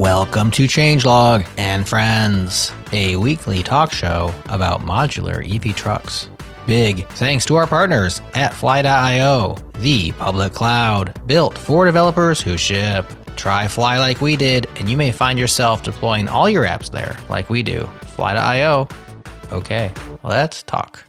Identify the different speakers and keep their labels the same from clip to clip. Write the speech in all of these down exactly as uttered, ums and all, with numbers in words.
Speaker 1: Welcome to Changelog and Friends, a weekly talk show about modular E V trucks. Big thanks to our partners at Fly dot io, the public cloud built for developers who ship. Try Fly like we did, and you may find yourself deploying all your apps there like we do. Fly dot io. Okay, let's talk.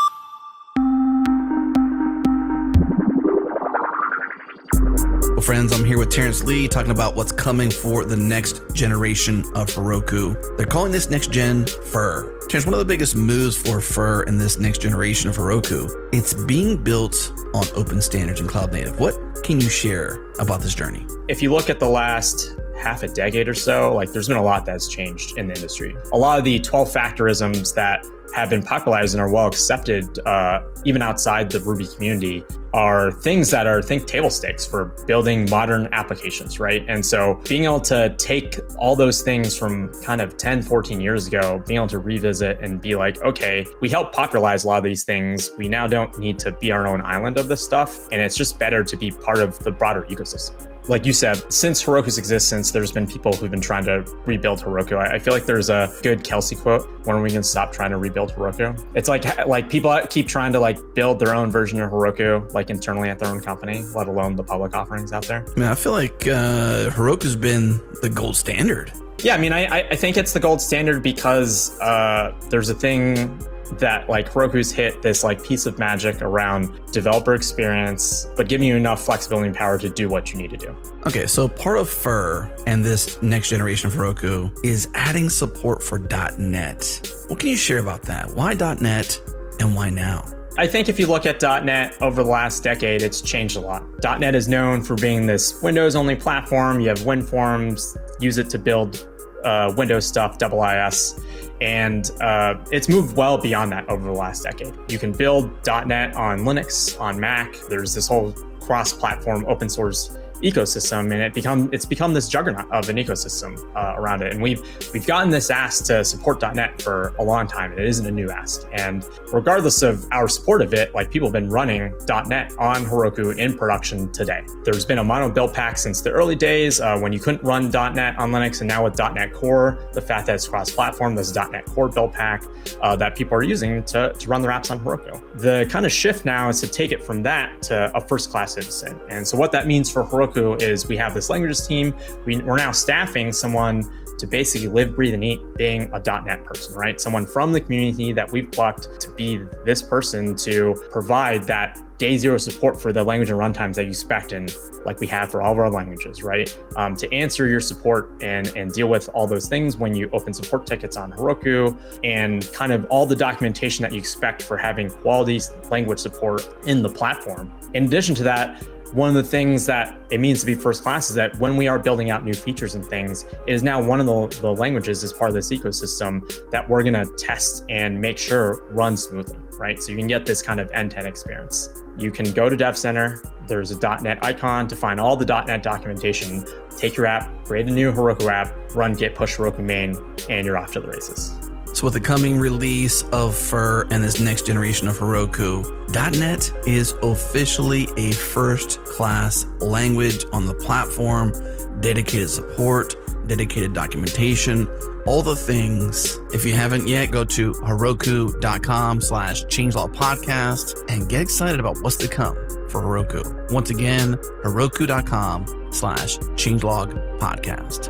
Speaker 2: Well, friends, I'm here with Terrence Lee talking about what's coming for the next generation of Heroku. They're calling this next gen Fur. Terrence, one of the biggest moves for Fur in this next generation of Heroku, it's being built on open standards and cloud native. What can you share about this journey?
Speaker 3: If you look at the last half a decade or so, like there's been a lot that's changed in the industry. A lot of the twelve factorisms that have been popularized and are well accepted, uh, even outside the Ruby community, are things that are, think, table stakes for building modern applications, right? And so being able to take all those things from kind of ten, fourteen years ago, being able to revisit and be like, okay, we helped popularize a lot of these things. We now don't need to be our own island of this stuff. And it's just better to be part of the broader ecosystem. Like you said, since Heroku's existence, there's been people who've been trying to rebuild Heroku. I, I feel like there's a good Kelsey quote, when are we gonna stop trying to rebuild Heroku? It's like like people keep trying to like build their own version of Heroku, like internally at their own company, let alone the public offerings out there.
Speaker 2: I mean, I feel like uh, Heroku's been the gold standard.
Speaker 3: Yeah, I mean, I, I think it's the gold standard because uh, there's a thing that like Heroku's hit this like piece of magic around developer experience, but giving you enough flexibility and power to do what you need to do.
Speaker 2: Okay, so part of Fur and this next generation of Heroku is adding support for .NET. What can you share about that? Why .NET and why now?
Speaker 3: I think if you look at .NET over the last decade, it's changed a lot. .NET is known for being this Windows-only platform. You have WinForms, use it to build uh, Windows stuff, I I S. And uh, it's moved well beyond that over the last decade. You can build .NET on Linux, on Mac. There's this whole cross-platform open source ecosystem, and it become it's become this juggernaut of an ecosystem uh, around it. And we've we've gotten this ask to support .NET for a long time. It isn't a new ask. And regardless of our support of it, like people have been running .NET on Heroku in production today. There's been a mono build pack since the early days uh, when you couldn't run .NET on Linux, and now with .NET Core, the fact that it's cross-platform, there's a .NET Core build pack uh, that people are using to, to run their apps on Heroku. The kind of shift now is to take it from that to a first-class citizen. And so what that means for Heroku is we have this languages team. We, we're now staffing someone to basically live, breathe, and eat being a .NET person, right? Someone from the community that we've plucked to be this person to provide that day zero support for the language and runtimes that you expect, and like we have for all of our languages, right? Um, to answer your support and, and deal with all those things when you open support tickets on Heroku, and kind of all the documentation that you expect for having quality language support in the platform. In addition to that, one of the things that it means to be first class is that when we are building out new features and things, it is now one of the, the languages as part of this ecosystem that we're gonna test and make sure runs smoothly, right? So you can get this kind of end-to-end experience. You can go to Dev Center, there's a .NET icon to find all the .NET documentation, take your app, create a new Heroku app, run git push Heroku main, and you're off to the races.
Speaker 2: So with the coming release of Fur and this next generation of Heroku, .NET is officially a first-class language on the platform, dedicated support, dedicated documentation, all the things. If you haven't yet, go to heroku.com slash changelog podcast and get excited about what's to come for Heroku. Once again, heroku.com slash changelog podcast.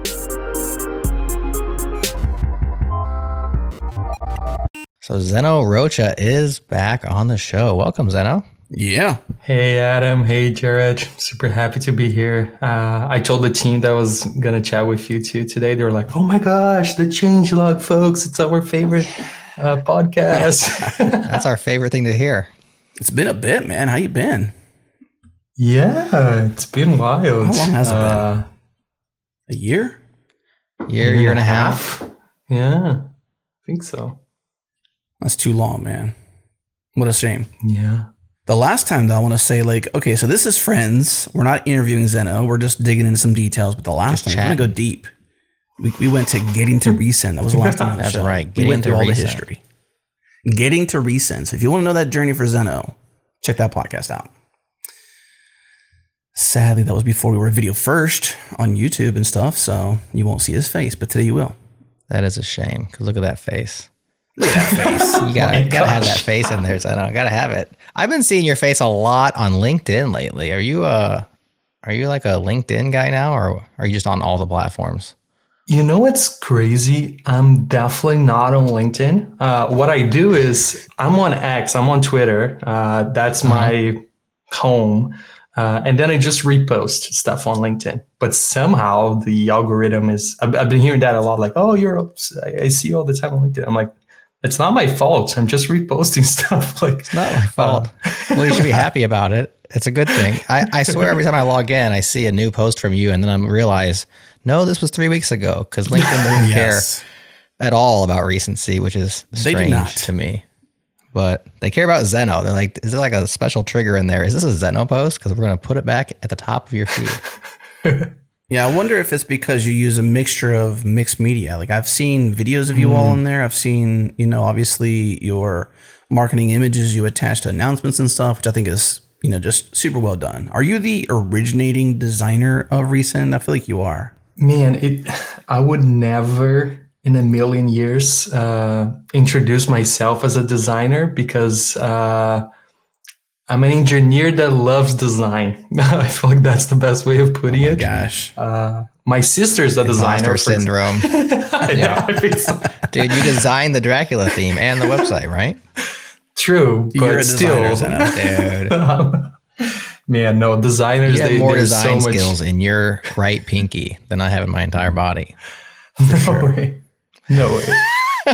Speaker 1: So Zeno Rocha is back on the show. Welcome, Zeno.
Speaker 2: Yeah.
Speaker 4: Hey, Adam. Hey, Jared. Super happy to be here. Uh, I told the team that I was going to chat with you too today. They were like, oh my gosh, the Changelog, folks. It's our favorite uh, podcast.
Speaker 1: That's our favorite thing to hear.
Speaker 2: It's been a bit, man. How you been?
Speaker 4: Yeah, it's been wild.
Speaker 2: How long has it
Speaker 4: uh,
Speaker 2: been? A year?
Speaker 1: Year, year and a half? half?
Speaker 4: Yeah, I think so.
Speaker 2: That's too long, man. What a shame.
Speaker 4: Yeah.
Speaker 2: The last time, though, I want to say, like, okay, so this is Friends. We're not interviewing Zeno. We're just digging into some details. But the last just time, we're going to go deep. We, we went to Getting to Resend. That was the last time on the
Speaker 1: That's
Speaker 2: show.
Speaker 1: right.
Speaker 2: We
Speaker 1: Getting
Speaker 2: went through
Speaker 1: to
Speaker 2: all the
Speaker 1: Resend.
Speaker 2: history. Getting to Resend. So if you want to know that journey for Zeno, check that podcast out. Sadly, that was before we were video first on YouTube and stuff, so you won't see his face, but today you will.
Speaker 1: That is a shame, because look at that face.
Speaker 2: Look at that face.
Speaker 1: You gotta,
Speaker 4: my
Speaker 1: gotta have
Speaker 4: gosh.
Speaker 1: that face in there. So I don't gotta have it. I've been seeing your face a lot on LinkedIn lately. Are you uh are you like a LinkedIn guy now, or are you just on all the platforms?
Speaker 4: You know what's crazy? I'm definitely not on LinkedIn. Uh, what I do is I'm on X, I'm on Twitter. Uh, that's my home. Uh, and then I just repost stuff on LinkedIn. But somehow the algorithm is, I've, I've been hearing that a lot, like, oh, you're, I see you all the time on LinkedIn. I'm like, it's not my fault. I'm just reposting stuff. Like,
Speaker 1: It's not my fault. Well, you should be happy about it. It's a good thing. I, I swear every time I log in, I see a new post from you, and then I realize, no, this was three weeks ago, because LinkedIn doesn't
Speaker 2: Yes.
Speaker 1: care at all about recency, which is
Speaker 2: They do
Speaker 1: strange
Speaker 2: not.
Speaker 1: to me. But they care about Zeno. They're like, is there like a special trigger in there? Is this a Zeno post? Because we're going to put it back at the top of your feed.
Speaker 2: Yeah, I wonder if it's because you use a mixture of mixed media. Like I've seen videos of you all in there. I've seen, you know, obviously your marketing images you attach to announcements and stuff, which I think is, you know, just super well done. Are you the originating designer of Resend? I feel like you are.
Speaker 4: man, it, I would never in a million years uh, introduce myself as a designer because uh, I'm an engineer that loves design. I feel like that's the best way of putting it.
Speaker 2: Gosh.
Speaker 4: Uh, my sister's a designer.
Speaker 1: Imposter
Speaker 4: for
Speaker 1: syndrome.
Speaker 4: yeah, I think so.
Speaker 1: Dude, you designed the Dracula theme and the website, right?
Speaker 4: True, but
Speaker 2: You're a
Speaker 4: still,
Speaker 2: designer, Zeno.
Speaker 1: Dude,
Speaker 4: man, no designers.
Speaker 1: you have
Speaker 4: they,
Speaker 1: more
Speaker 4: there's
Speaker 1: design
Speaker 4: so much.
Speaker 1: skills in your right pinky than I have in my entire body.
Speaker 4: No way. No way.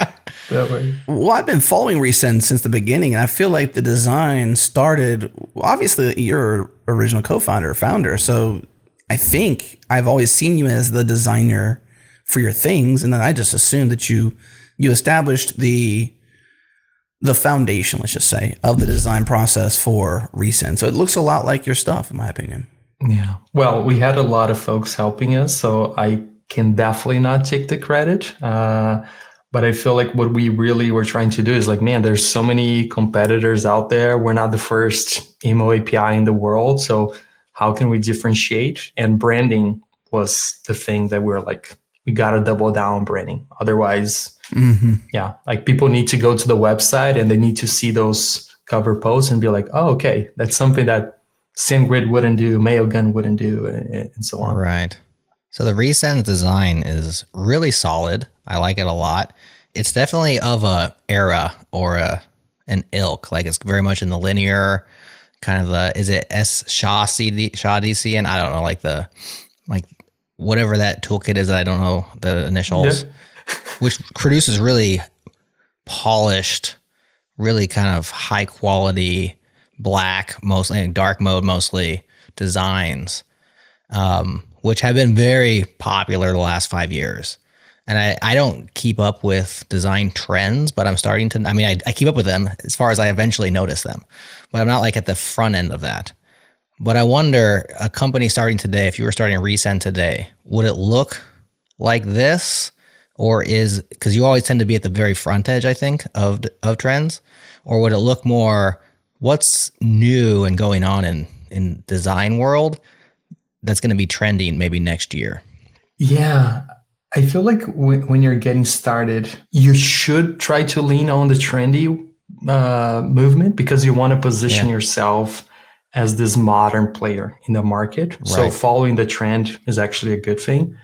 Speaker 4: No way.
Speaker 2: Well, I've been following Resend since the beginning, and I feel like the design started. Obviously, you're original co-founder, founder. So I think I've always seen you as the designer for your things, and then I just assumed that you you established the the foundation, let's just say, of the design process for Resend. So it looks a lot like your stuff, in my opinion.
Speaker 4: Yeah. Well, we had a lot of folks helping us, so I can definitely not take the credit. Uh, but I feel like what we really were trying to do is like, man, there's so many competitors out there. We're not the first emo A P I in the world. So how can we differentiate? And branding was the thing that we we're like, we got to double down on branding. Otherwise,
Speaker 2: Mm-hmm.
Speaker 4: yeah, like people need to go to the website and they need to see those cover posts and be like, oh, okay, that's something that SendGrid wouldn't do, Mailgun wouldn't do, and, and so on.
Speaker 1: Right. So the Resend design is really solid. I like it a lot. It's definitely of a era or a an ilk. Like it's very much in the linear kind of the, is it S Shaw C D Shaw D C? And I don't know, like the, like whatever that toolkit is, I don't know the initials,
Speaker 4: Yeah.
Speaker 1: which produces really polished, really kind of high quality, black, mostly dark mode, mostly designs, um, which have been very popular the last five years. And I, I don't keep up with design trends, but I'm starting to, I mean, I, I keep up with them as far as I eventually notice them, but I'm not like at the front end of that. But I wonder, a company starting today, if you were starting Resend today, would it look like this? Or is, because you always tend to be at the very front edge, I think, of of trends, or would it look more, what's new and going on in, in design world that's going to be trending maybe next year?
Speaker 4: Yeah, I feel like when, when you're getting started, you should try to lean on the trendy uh, movement because you want to position
Speaker 1: Yeah.
Speaker 4: yourself as this modern player in the market. So
Speaker 1: Right.
Speaker 4: following the trend is actually a good thing.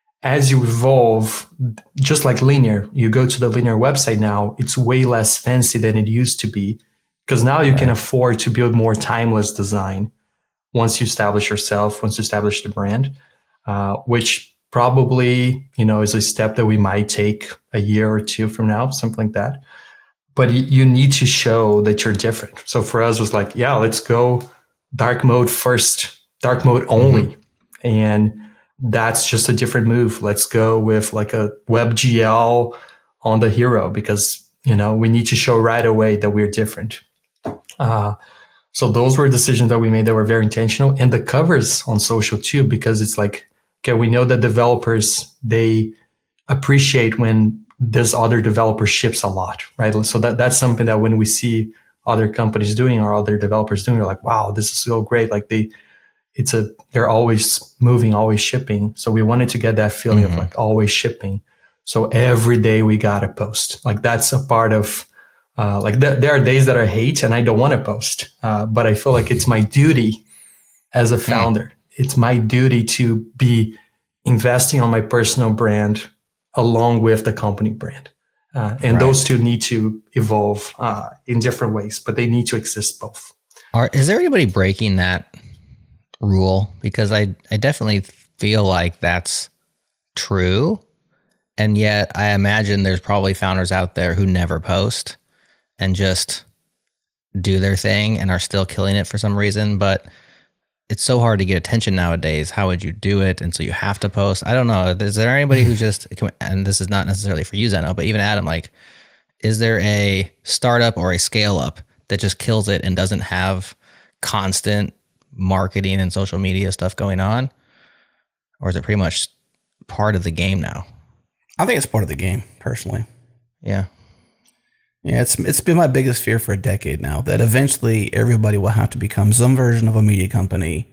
Speaker 4: As you evolve, just like linear, you go to the linear website now, it's way less fancy than it used to be because now you can afford to build more timeless design once you establish yourself, once you establish the brand, uh, which probably, you know, is a step that we might take a year or two from now, something like that. But y- you need to show that you're different. So for us, it was like, yeah, let's go dark mode first, dark mode only. And that's just a different move. Let's go with like a WebGL on the hero because, you know, we need to show right away that we're different. Uh, so those were decisions that we made that were very intentional. And the covers on social too, because it's like, okay, we know that developers, they appreciate when this other developer ships a lot, right? So that, that's something that when we see other companies doing or other developers doing, we're like, wow, this is so great. Like they, it's a they're always moving, always shipping. So we wanted to get that feeling mm-hmm. of like always shipping. So every day we gotta post. Like that's a part of uh, like th- there are days that I hate and I don't want to post, uh, but I feel like it's my duty as a founder. Mm. It's my duty to be investing on my personal brand along with the company brand. Uh, and right. those two need to evolve uh, in different ways, but they need to exist both.
Speaker 1: Are, is there anybody breaking that rule? Because I, I definitely feel like that's true. And yet I imagine there's probably founders out there who never post and just do their thing and are still killing it for some reason. But it's so hard to get attention nowadays. How would you do it? And so you have to post. I don't know. Is there anybody who just, and this is not necessarily for you, Zeno, but even Adam, like, is there a startup or a scale up that just kills it and doesn't have constant marketing and social media stuff going on? Or is it pretty much part of the game now?
Speaker 2: I think it's part of the game, personally.
Speaker 1: Yeah.
Speaker 2: Yeah, it's it's been my biggest fear for a decade now, that eventually everybody will have to become some version of a media company.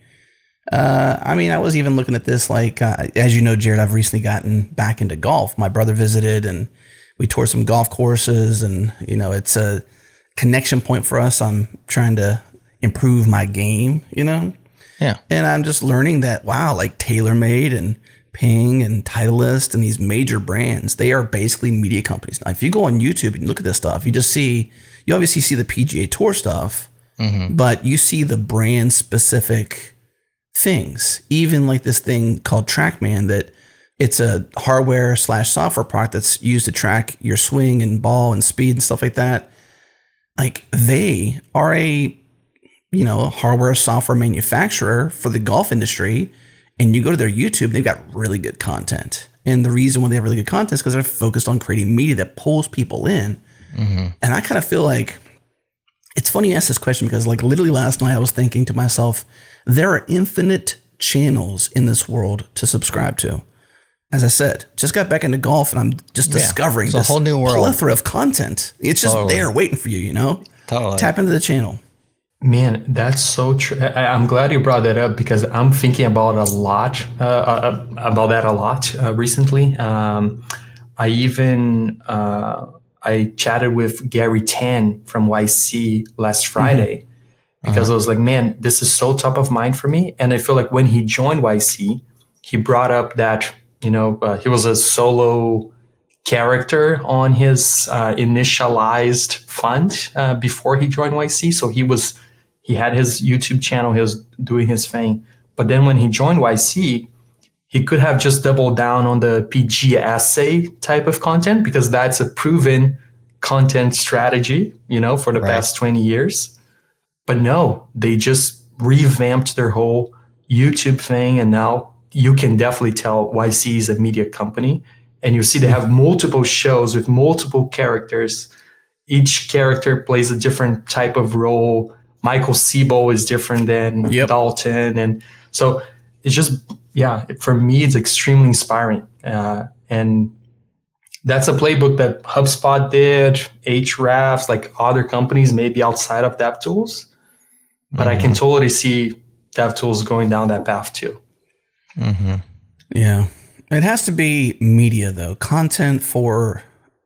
Speaker 2: Uh, I mean, I was even looking at this, like, uh, as you know, Jared, I've recently gotten back into golf. My brother visited and we toured some golf courses, and, you know, it's a connection point for us. I'm trying to improve my game, you know?
Speaker 1: Yeah.
Speaker 2: And I'm just learning that, wow, like TaylorMade and Ping and Titleist and these major brands, they are basically media companies. Now, if you go on YouTube and look at this stuff, you just see, you obviously see the P G A Tour stuff, mm-hmm. but you see the brand specific things. Even like this thing called TrackMan, that it's a hardware slash software product that's used to track your swing and ball and speed and stuff like that. Like, they are a, you know, hardware software manufacturer for the golf industry. And you go to their YouTube, they've got really good content. And the reason why they have really good content is because they're focused on creating media that pulls people in. Mm-hmm. And I kind of feel like, it's funny you ask this question, because like literally last night I was thinking to myself, there are infinite channels in this world to subscribe to. As I said, just got back into golf and I'm just yeah, discovering this
Speaker 1: a whole new world.
Speaker 2: Plethora of content. It's just totally. There waiting for you, you know?
Speaker 1: Totally.
Speaker 2: Tap into the channel.
Speaker 4: Man, that's so true. I, I'm glad you brought that up, because I'm thinking about a lot uh, uh, about that a lot uh, recently. Um, I even uh, I chatted with Gary Tan from Y C last Friday, mm-hmm. because uh-huh. I was like, man, this is so top of mind for me. And I feel like when he joined Y C, he brought up that, you know, uh, he was a solo character on his uh, initialized fund uh, before he joined Y C. So he was. He had his YouTube channel, he was doing his thing. But then when he joined Y C, he could have just doubled down on the P G essay type of content, because that's a proven content strategy, you know, for the right. past twenty years. But no, they just revamped their whole YouTube thing. And now you can definitely tell Y C is a media company. And you see they have multiple shows with multiple characters. Each character plays a different type of role. Michael Seibel is different than yep. Dalton. And so it's just, yeah, for me, it's extremely inspiring. Uh, and that's a playbook that HubSpot did, Ahrefs, like other companies, maybe outside of DevTools. But mm-hmm. I can totally see DevTools going down that path too.
Speaker 2: Mm-hmm. Yeah. It has to be media, though. Content for,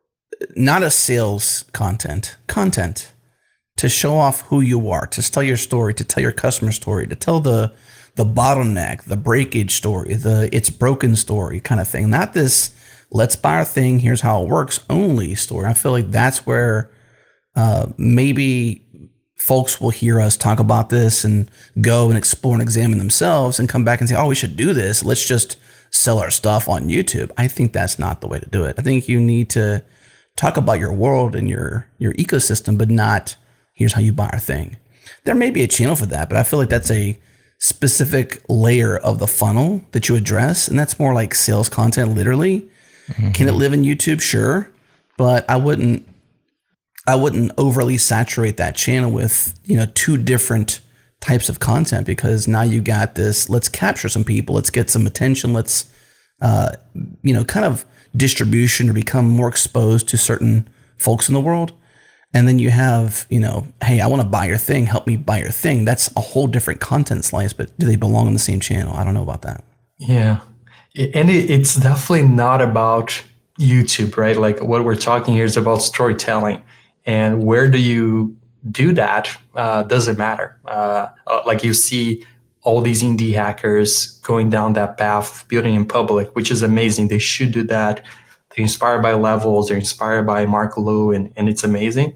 Speaker 2: not a sales content, content. To show off who you are, to tell your story, to tell your customer story, to tell the the bottleneck, the breakage story, the it's broken story kind of thing. Not this let's buy our thing, here's how it works only story. I feel like that's where uh, maybe folks will hear us talk about this and go and explore and examine themselves and come back and say, oh, we should do this. Let's just sell our stuff on YouTube. I think that's not the way to do it. I think you need to talk about your world and your your ecosystem, but not here's how you buy our thing. There may be a channel for that, but I feel like that's a specific layer of the funnel that you address. And that's more like sales content, literally. Mm-hmm. Can it live in YouTube? Sure. But I wouldn't, I wouldn't overly saturate that channel with, you know, two different types of content, because now you got this, let's capture some people, let's get some attention. Let's, uh, you know, kind of distribution or become more exposed to certain folks in the world. And then you have, you know, hey, I want to buy your thing. Help me buy your thing. That's a whole different content slice, but do they belong on the same channel? I don't know about that.
Speaker 4: Yeah. And it, it's definitely not about YouTube, right? Like what we're talking here is about storytelling. And where do you do that? Uh, doesn't matter. Uh, like you see all these indie hackers going down that path, building in public, which is amazing. They should do that. They're inspired by Levels. They're inspired by Mark Liu, and, and it's amazing.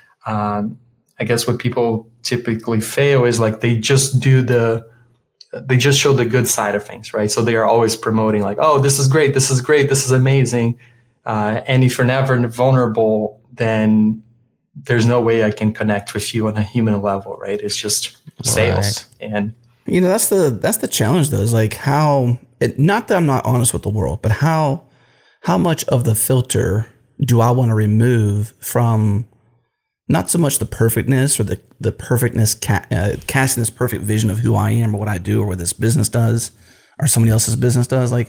Speaker 4: Um, I guess what people typically fail is like they just do the, they just show the good side of things, right? So they are always promoting like, oh, this is great, this is great, this is amazing. Uh, and if you're never vulnerable, then there's no way I can connect with you on a human level, right? It's just sales. Right. And
Speaker 2: you know, that's the that's the challenge though, is like how it, not that I'm not honest with the world, but how how much of the filter do I want to remove from not so much the perfectness or the the perfectness ca- uh, casting this perfect vision of who I am or what I do or what this business does or somebody else's business does. Like,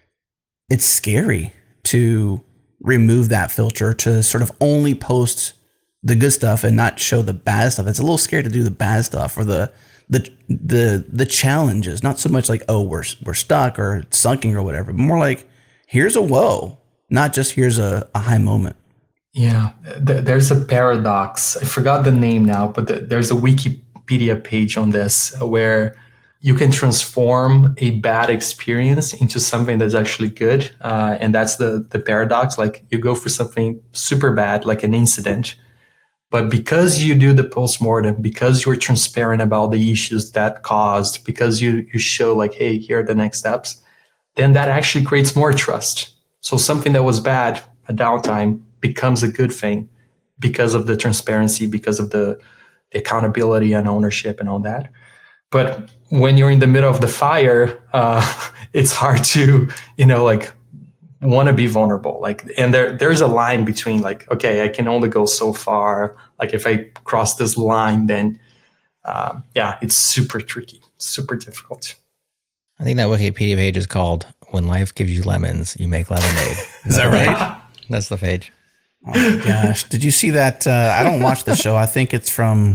Speaker 2: it's scary to remove that filter, to sort of only post the good stuff and not show the bad stuff. It's a little scary to do the bad stuff or the the the the challenges. Not so much like, oh, we're we're stuck or sunking or whatever, but more like, here's a whoa, not just here's a, a high moment.
Speaker 4: Yeah, th- there's a paradox. I forgot the name now, but th- there's a Wikipedia page on this where you can transform a bad experience into something that's actually good. Uh, and that's the, the paradox. Like you go for something super bad, like an incident, but because you do the postmortem, because you're transparent about the issues that caused, because you, you show like, hey, here are the next steps, then that actually creates more trust. So something that was bad, a downtime, becomes a good thing because of the transparency, because of the, the accountability and ownership and all that. But when you're in the middle of the fire, uh, it's hard to, you know, like want to be vulnerable. Like, and there, there's a line between like, okay, I can only go so far. Like if I cross this line, then um, yeah, it's super tricky, super difficult.
Speaker 1: I think that Wikipedia page is called "When Life Gives You Lemons, You Make Lemonade."
Speaker 2: Is that right?
Speaker 1: That's the page.
Speaker 2: Oh my gosh. Did you see that? Uh, I don't watch the show. I think it's from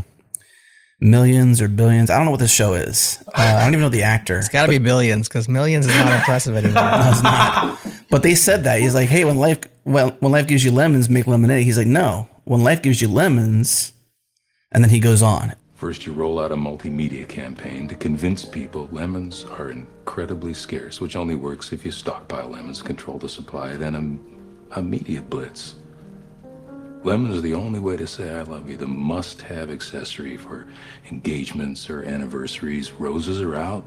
Speaker 2: Millions or Billions. I don't know what this show is. Uh, I don't even know the actor.
Speaker 1: It's got to be Billions, because Millions is not impressive anymore.
Speaker 2: No, it's not. But they said that. He's like, hey, when life well, when life gives you lemons, make lemonade. He's like, no, when life gives you lemons, and then he goes on.
Speaker 5: First, you roll out a multimedia campaign to convince people lemons are incredibly scarce, which only works if you stockpile lemons, control the supply, then a, a media blitz. Lemons are the only way to say I love you, the must-have accessory for engagements or anniversaries. Roses are out,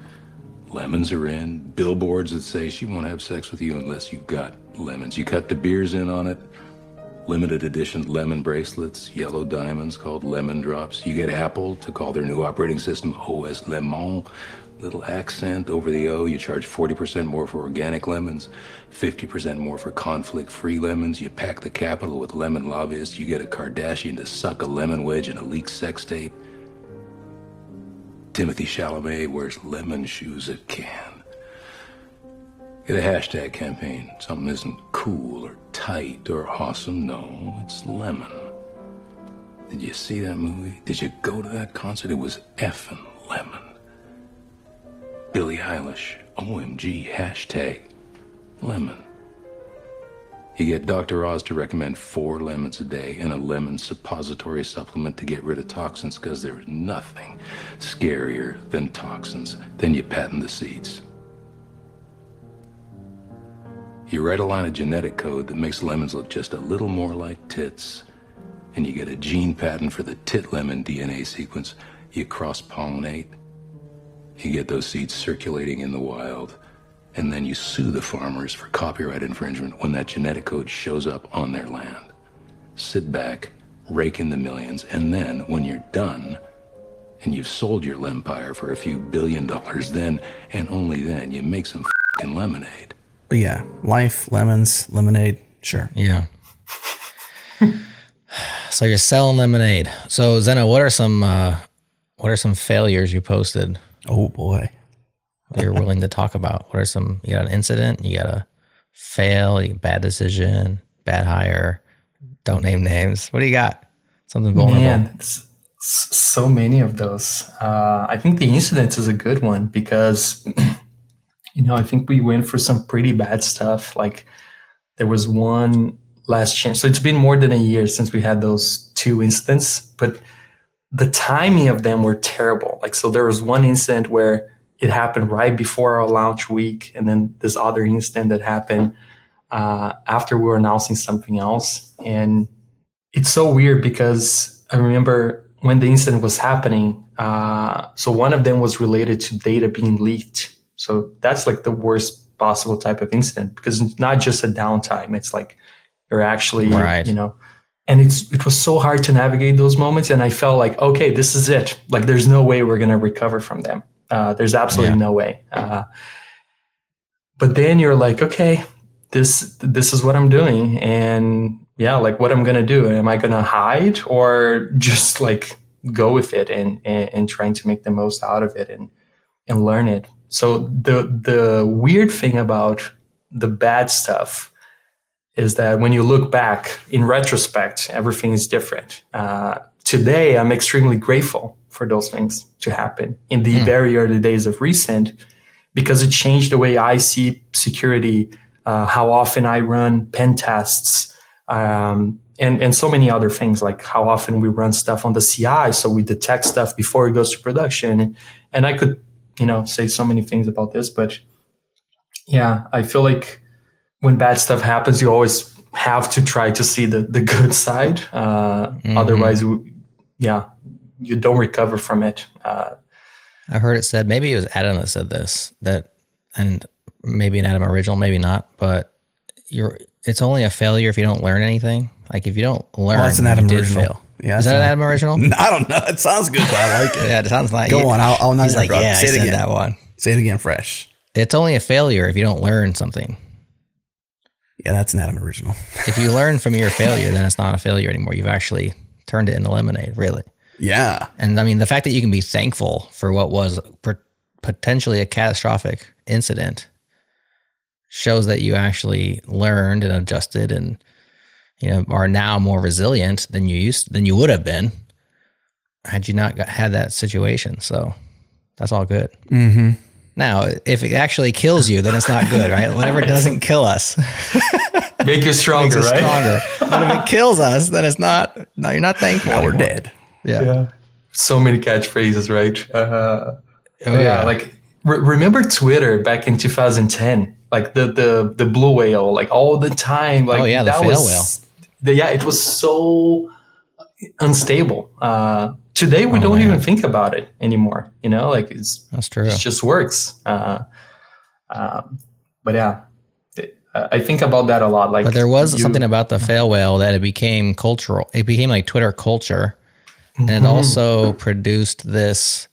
Speaker 5: lemons are in, billboards that say she won't have sex with you unless you've got lemons. You cut the beers in on it, limited edition lemon bracelets, yellow diamonds called lemon drops. You get Apple to call their new operating system O S Lemon. Little accent over the O. You charge forty percent more for organic lemons, fifty percent more for conflict-free lemons. You pack the capital with lemon lobbyists. You get a Kardashian to suck a lemon wedge in a leaked sex tape. Timothy Chalamet wears lemon shoes at Cannes. Get a hashtag campaign. Something isn't cool or tight or awesome. No, it's lemon. Did you see that movie? Did you go to that concert? It was effing lemon. Billie Eilish, O M G, hashtag lemon. You get Doctor Oz to recommend four lemons a day and a lemon suppository supplement to get rid of toxins, because there's nothing scarier than toxins. Then you patent the seeds. You write a line of genetic code that makes lemons look just a little more like tits, and you get a gene patent for the tit lemon D N A sequence. You cross-pollinate. You get those seeds circulating in the wild, and then you sue the farmers for copyright infringement when that genetic code shows up on their land. Sit back, rake in the millions, and then when you're done, and you've sold your lempire for a few billion dollars, then, and only then, you make some f***ing lemonade.
Speaker 2: But yeah, life, lemons, lemonade, sure.
Speaker 1: Yeah. So you're selling lemonade. So Zeno, what are some uh, what are some failures you posted?
Speaker 2: Oh boy.
Speaker 1: You're willing to talk about? What are some, you got an incident, you got a fail, you got bad decision, bad hire, don't name names. What do you got? something vulnerable.
Speaker 4: Man, it's, it's so many of those. Uh, I think the incident is a good one because, you know, I think we went for some pretty bad stuff. Like there was one last chance. So it's been more than a year since we had those two incidents, but the timing of them were terrible. Like, so there was one incident where it happened right before our launch week. And then this other incident that happened uh, after we were announcing something else. And it's so weird because I remember when the incident was happening. Uh, so one of them was related to data being leaked. So that's like the worst possible type of incident because it's not just a downtime. It's like you're actually,
Speaker 1: right.
Speaker 4: you know, and it's it was so hard to navigate those moments. And I felt like, okay, this is it. Like there's no way we're going to recover from them. Uh, there's absolutely
Speaker 1: yeah.
Speaker 4: no way. Uh, but then you're like, okay, this this is what I'm doing. And yeah, like what I'm going to do. Am I going to hide or just like go with it and, and, and trying to make the most out of it and, and learn it? So the the weird thing about the bad stuff is that when you look back in retrospect, everything is different. Uh, today, I'm extremely grateful for those things to happen in the mm. very early days of Recent because it changed the way I see security, uh, how often I run pen tests, um, and, and so many other things, like how often we run stuff on the C I, so we detect stuff before it goes to production. And I could, you know, say so many things about this, but yeah, I feel like when bad stuff happens, you always have to try to see the, the good side. Uh, mm-hmm. Otherwise, yeah, you don't recover from it. Uh,
Speaker 1: I've heard it said, maybe it was Adam that said this, that, and maybe an Adam original, maybe not, but you're, it's only a failure if you don't learn anything. Like if you don't learn,
Speaker 2: well, that's an Adam
Speaker 1: you
Speaker 2: original.
Speaker 1: did fail.
Speaker 2: Yeah,
Speaker 1: is that
Speaker 2: an
Speaker 1: an Adam original?
Speaker 2: I don't know. It sounds good, but I like it.
Speaker 1: Yeah, it sounds like
Speaker 2: Go
Speaker 1: you,
Speaker 2: on. I'll, I'll not
Speaker 1: He's like, yeah,
Speaker 2: Say
Speaker 1: I
Speaker 2: it
Speaker 1: said
Speaker 2: again.
Speaker 1: that one.
Speaker 2: Say it again fresh.
Speaker 1: It's only a failure if you don't learn something.
Speaker 2: Yeah, that's an Adam original.
Speaker 1: If you learn from your failure, then it's not a failure anymore. You've actually turned it into lemonade, really.
Speaker 2: Yeah.
Speaker 1: And I mean, the fact that you can be thankful for what was per- potentially a catastrophic incident shows that you actually learned and adjusted and, you know, are now more resilient than you used, than you would have been had you not got, had that situation. So that's all good.
Speaker 2: Mm-hmm.
Speaker 1: Now, if it actually kills you, then it's not good, right? Whatever doesn't kill us.
Speaker 4: Make you stronger,
Speaker 1: makes us
Speaker 4: right?
Speaker 1: Stronger. But if it kills us, then it's not, no, you're not thankful.
Speaker 2: Now we're
Speaker 1: anymore.
Speaker 2: dead.
Speaker 1: Yeah.
Speaker 4: yeah. So many catchphrases, right? Uh,
Speaker 1: oh,
Speaker 4: yeah.
Speaker 1: yeah.
Speaker 4: Like, re- remember Twitter back in two thousand ten? Like the, the, the blue whale, like all the time. Like,
Speaker 1: oh, yeah, the
Speaker 4: that
Speaker 1: fail
Speaker 4: was,
Speaker 1: whale.
Speaker 4: The, yeah, it was so unstable. Uh, today, we
Speaker 1: oh,
Speaker 4: don't
Speaker 1: man.
Speaker 4: even think about it anymore. You know, like it's,
Speaker 1: That's true.
Speaker 4: it just works. Uh, um, but yeah, it, I think about that a lot. Like,
Speaker 1: but there was
Speaker 4: you,
Speaker 1: something about the fail whale that it became cultural. It became like Twitter culture. And it also produced this,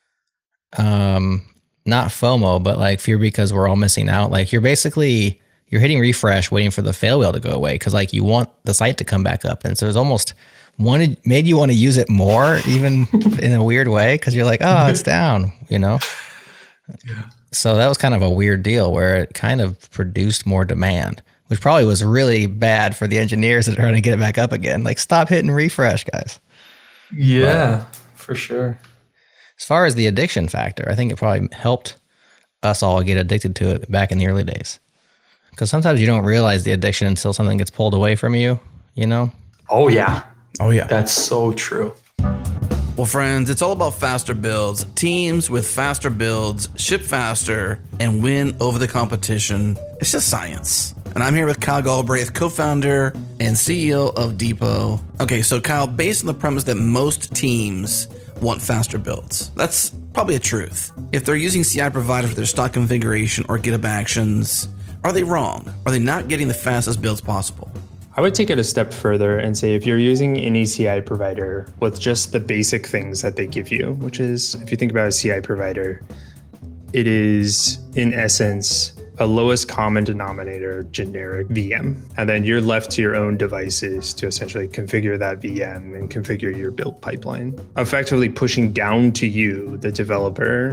Speaker 1: um, not FOMO, but like fear because we're all missing out. Like you're basically, you're hitting refresh, waiting for the fail whale to go away. Cause like you want the site to come back up. And so it's almost wanted, made you want to use it more, even in a weird way. Cause you're like, oh, it's down, you know?
Speaker 4: Yeah.
Speaker 1: So that was kind of a weird deal where it kind of produced more demand, which probably was really bad for the engineers that are trying to get it back up again. Like stop hitting refresh, guys.
Speaker 4: Yeah, but for sure.
Speaker 1: As far as the addiction factor, I think it probably helped us all get addicted to it back in the early days. Because sometimes you don't realize the addiction until something gets pulled away from you, you know?
Speaker 4: Oh, yeah.
Speaker 2: Oh, yeah.
Speaker 4: That's so true.
Speaker 2: Well, friends, it's all about faster builds. Teams with faster builds ship faster and win over the competition. It's just science. And I'm here with Kyle Galbraith, co-founder and C E O of Depot. Okay, so Kyle, based on the premise that most teams want faster builds, that's probably a truth. If they're using C I providers for their stock configuration or GitHub Actions, are they wrong? Are they not getting the fastest builds possible?
Speaker 3: I would take it a step further and say if you're using any C I provider with just the basic things that they give you, which is, if you think about a C I provider, it is in essence a lowest common denominator generic V M. And then you're left to your own devices to essentially configure that V M and configure your build pipeline, effectively pushing down to you, the developer,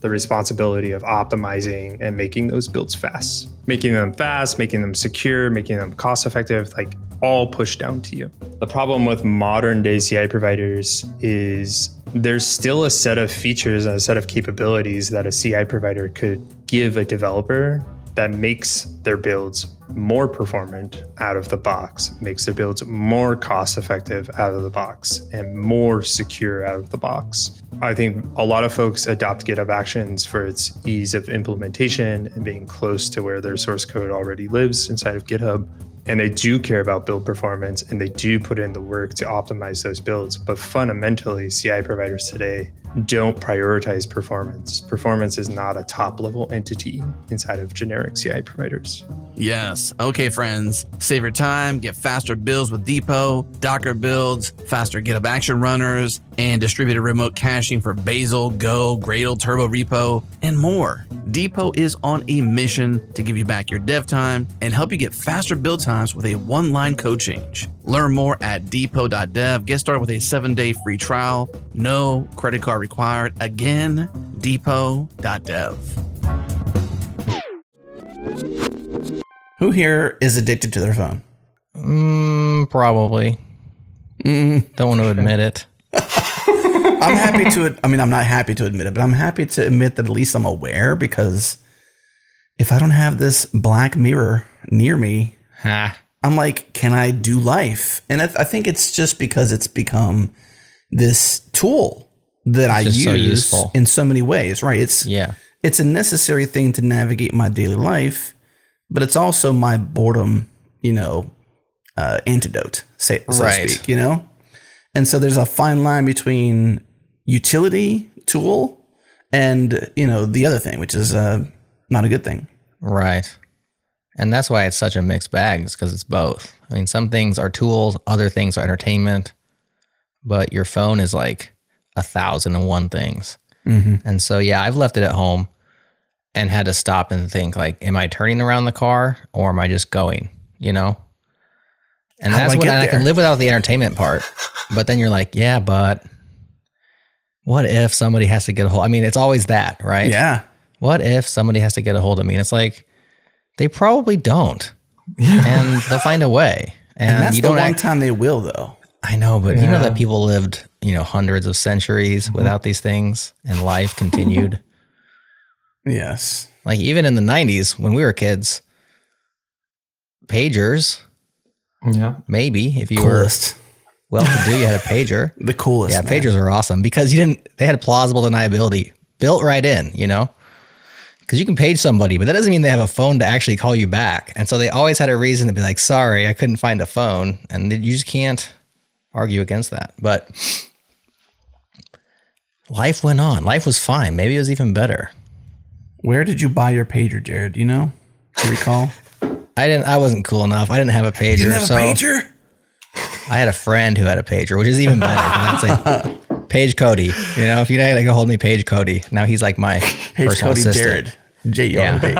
Speaker 6: the responsibility of optimizing and making those builds fast, making them fast, making them secure, making them cost effective, like all pushed down to you. The problem with modern day C I providers is there's still a set of features and a set of capabilities that a C I provider could give a developer that makes their builds more performant out of the box, makes their builds more cost effective out of the box, and more secure out of the box. I think a lot of folks adopt GitHub Actions for its ease of implementation and being close to where their source code already lives inside of GitHub. And they do care about build performance, and they do put in the work to optimize those builds. But fundamentally, C I providers today don't prioritize performance. Performance is not a top level entity inside of generic C I providers.
Speaker 2: Yes. Okay, friends. Save your time, get faster builds with Depot, Docker builds, faster GitHub Action runners, and distributed remote caching for Bazel, Go, Gradle, Turbo Repo, and more. Depot is on a mission to give you back your dev time and help you get faster build times with a one-line code change. Learn more at depot dot dev. Get started with a seven-day free trial. No credit card required. Again, depot dot dev. Who here is addicted to their phone?
Speaker 1: Mm, probably.
Speaker 2: Mm.
Speaker 1: Don't want to admit it.
Speaker 2: I'm happy to, I mean, I'm not happy to admit it, but I'm happy to admit that at least I'm aware, because if I don't have this black mirror near me,
Speaker 1: Ha.
Speaker 2: I'm like, can I do life? And I, I think it's just because it's become this tool that I
Speaker 1: just
Speaker 2: use
Speaker 1: so useful.
Speaker 2: in so many ways, right? It's
Speaker 1: Yeah.
Speaker 2: it's a necessary thing to navigate my daily life, but it's also my boredom, you know, uh, antidote, say, so
Speaker 1: Right.
Speaker 2: to speak, you know? And so there's a fine line between utility tool and, you know, the other thing, which is uh, not a good thing.
Speaker 1: Right. And that's why it's such a mixed bag, because it's both. I mean, some things are tools, other things are entertainment, but your phone is like a thousand and one things.
Speaker 2: Mm-hmm.
Speaker 1: And so, yeah, I've left it at home and had to stop and think, like, am I turning around the car or am I just going, you know? And
Speaker 2: How do
Speaker 1: that's
Speaker 2: I
Speaker 1: when
Speaker 2: get
Speaker 1: I
Speaker 2: there?
Speaker 1: can live without the entertainment part. But then you're like, yeah, but what if somebody has to get a hold? I mean, it's always that, right?
Speaker 2: Yeah.
Speaker 1: What if somebody has to get a hold of me? And it's like, they probably don't. And they'll find a way. And,
Speaker 2: And that's
Speaker 1: you
Speaker 2: the
Speaker 1: don't
Speaker 2: one
Speaker 1: act,
Speaker 2: time they will, though.
Speaker 1: I know, but you know
Speaker 4: Yeah.
Speaker 1: that people lived, you know, hundreds of centuries without these things, and life continued.
Speaker 2: Yes.
Speaker 1: Like even in the nineties when we were kids, pagers,
Speaker 4: Yeah.
Speaker 1: maybe if you
Speaker 2: Coolest.
Speaker 1: were well to do, you had a pager.
Speaker 2: The coolest.
Speaker 1: Yeah,
Speaker 2: man.
Speaker 1: pagers were awesome because you didn't, they had plausible deniability built right in, you know? Because you can page somebody, but that doesn't mean they have a phone to actually call you back. And so they always had a reason to be like, sorry, I couldn't find a phone. And you just can't argue against that. But life went on. Life was fine. Maybe it was even better.
Speaker 2: Where did you buy your pager, Jared? Do you know? Do you recall?
Speaker 1: I didn't, I wasn't cool enough. I didn't have a pager.
Speaker 2: You didn't have
Speaker 1: so
Speaker 2: a pager?
Speaker 1: I had a friend who had a pager, which is even better. That's like Page Cody. You know, if you know, like, hold me, Page Cody. Now he's like my
Speaker 2: Page
Speaker 1: personal
Speaker 2: Cody
Speaker 1: assistant.
Speaker 2: Jared. J O D.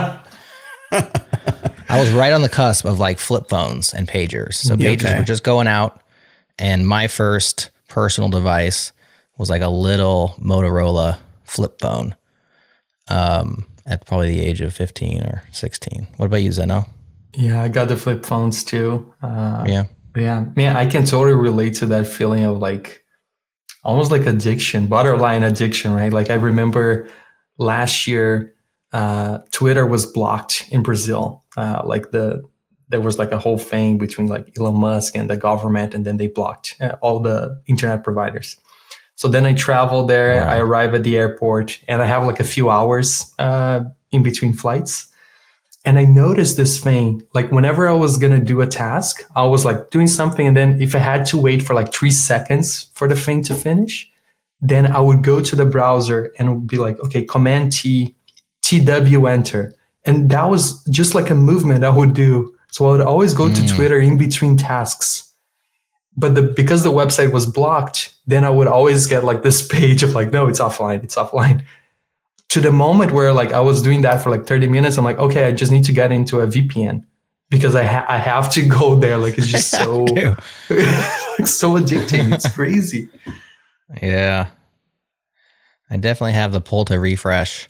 Speaker 1: I was right on the cusp of like flip phones and pagers. So
Speaker 2: Yeah,
Speaker 1: pagers
Speaker 2: okay.
Speaker 1: were just going out, and my first personal device was like a little Motorola flip phone. Um, at probably the age of fifteen or sixteen. What about you, Zeno?
Speaker 4: Yeah, I got the flip phones too. Uh,
Speaker 1: Yeah.
Speaker 4: Yeah, man, I can totally relate to that feeling of like almost like addiction, borderline addiction, right? Like I remember last year, uh, Twitter was blocked in Brazil. Uh, like the there was like a whole thing between like Elon Musk and the government, and then they blocked uh, all the internet providers. So then I traveled there.
Speaker 1: Wow.
Speaker 4: I arrive at the airport, and I have like a few hours uh, in between flights. And I noticed this thing, like whenever I was going to do a task, I was like doing something. And then if I had to wait for like three seconds for the thing to finish, then I would go to the browser and would be like, okay, Command T, T W enter. And that was just like a movement I would do. So I would always go
Speaker 1: Mm.
Speaker 4: to Twitter in between tasks. But the because the website was blocked, then I would always get like this page of like, no, it's offline, it's offline. To the moment where like I was doing that for like thirty minutes, I'm like, okay, I just need to get into a V P N because I ha- I have to go there. Like it's just so
Speaker 1: Ew.
Speaker 4: like, so addicting. It's crazy.
Speaker 1: Yeah. I definitely have the pull to refresh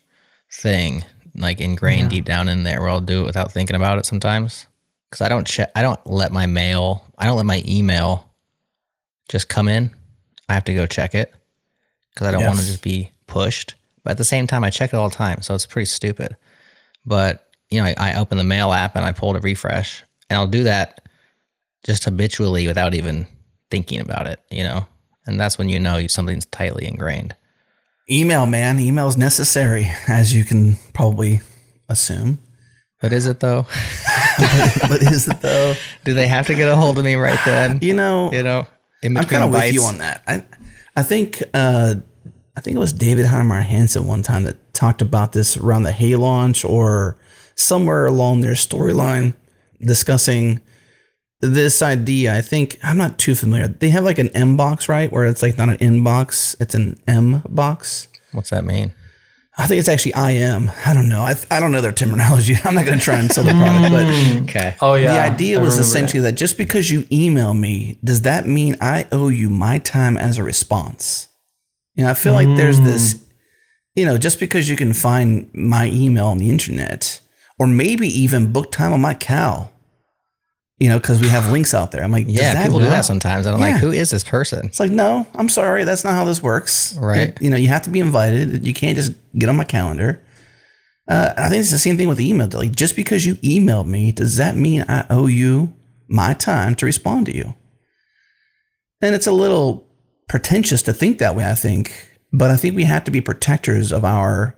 Speaker 1: thing, like ingrained
Speaker 4: Yeah.
Speaker 1: deep down in there, where I'll do it without thinking about it sometimes. Because I don't check, I don't let my mail, I don't let my email just come in. I have to go check it because I don't want to
Speaker 2: Yes.
Speaker 1: just be pushed. But at the same time, I check it all the time, so it's pretty stupid. But you know, I, I open the mail app and I pull to refresh, and I'll do that just habitually without even thinking about it. You know, and that's when you know something's tightly ingrained.
Speaker 2: Email, man. Email is necessary, as you can probably assume.
Speaker 1: But is it though?
Speaker 2: But is it though?
Speaker 1: Do they have to get a hold of me right then?
Speaker 2: You know,
Speaker 1: You know, in
Speaker 2: I'm
Speaker 1: between
Speaker 2: kind of with
Speaker 1: bites?
Speaker 2: you on that. I, I think, uh, I think it was David Heinemeier Hansen one time that talked about this around the Hey launch or somewhere along their storyline, discussing this idea. I think I'm not too familiar. They have like an M box, right? Where it's like not an inbox, it's an M box.
Speaker 1: What's that mean?
Speaker 2: I think it's actually I M. I don't know. I, I don't know their terminology. I'm not going to try and sell the product, but
Speaker 1: Okay.
Speaker 4: Oh yeah.
Speaker 2: the idea
Speaker 4: I
Speaker 2: was
Speaker 4: remember
Speaker 2: essentially that. just because you email me, does that mean I owe you my time as a response? You know, I feel like there's this, you know, just because you can find my email on the internet, or maybe even book time on my Cal, you know, because we have links out there. I'm like, does
Speaker 1: Yeah,
Speaker 2: that
Speaker 1: people do
Speaker 2: work?
Speaker 1: that sometimes. And I'm
Speaker 2: Yeah.
Speaker 1: like, who is this person?
Speaker 2: It's like, no, I'm sorry. That's not how this works.
Speaker 1: Right.
Speaker 2: It- you know, you have to be invited. You can't just get on my calendar. Uh, I think it's the same thing with email. Like, just because you emailed me, does that mean I owe you my time to respond to you? And it's a little pretentious to think that way, I think. But I think we have to be protectors of our,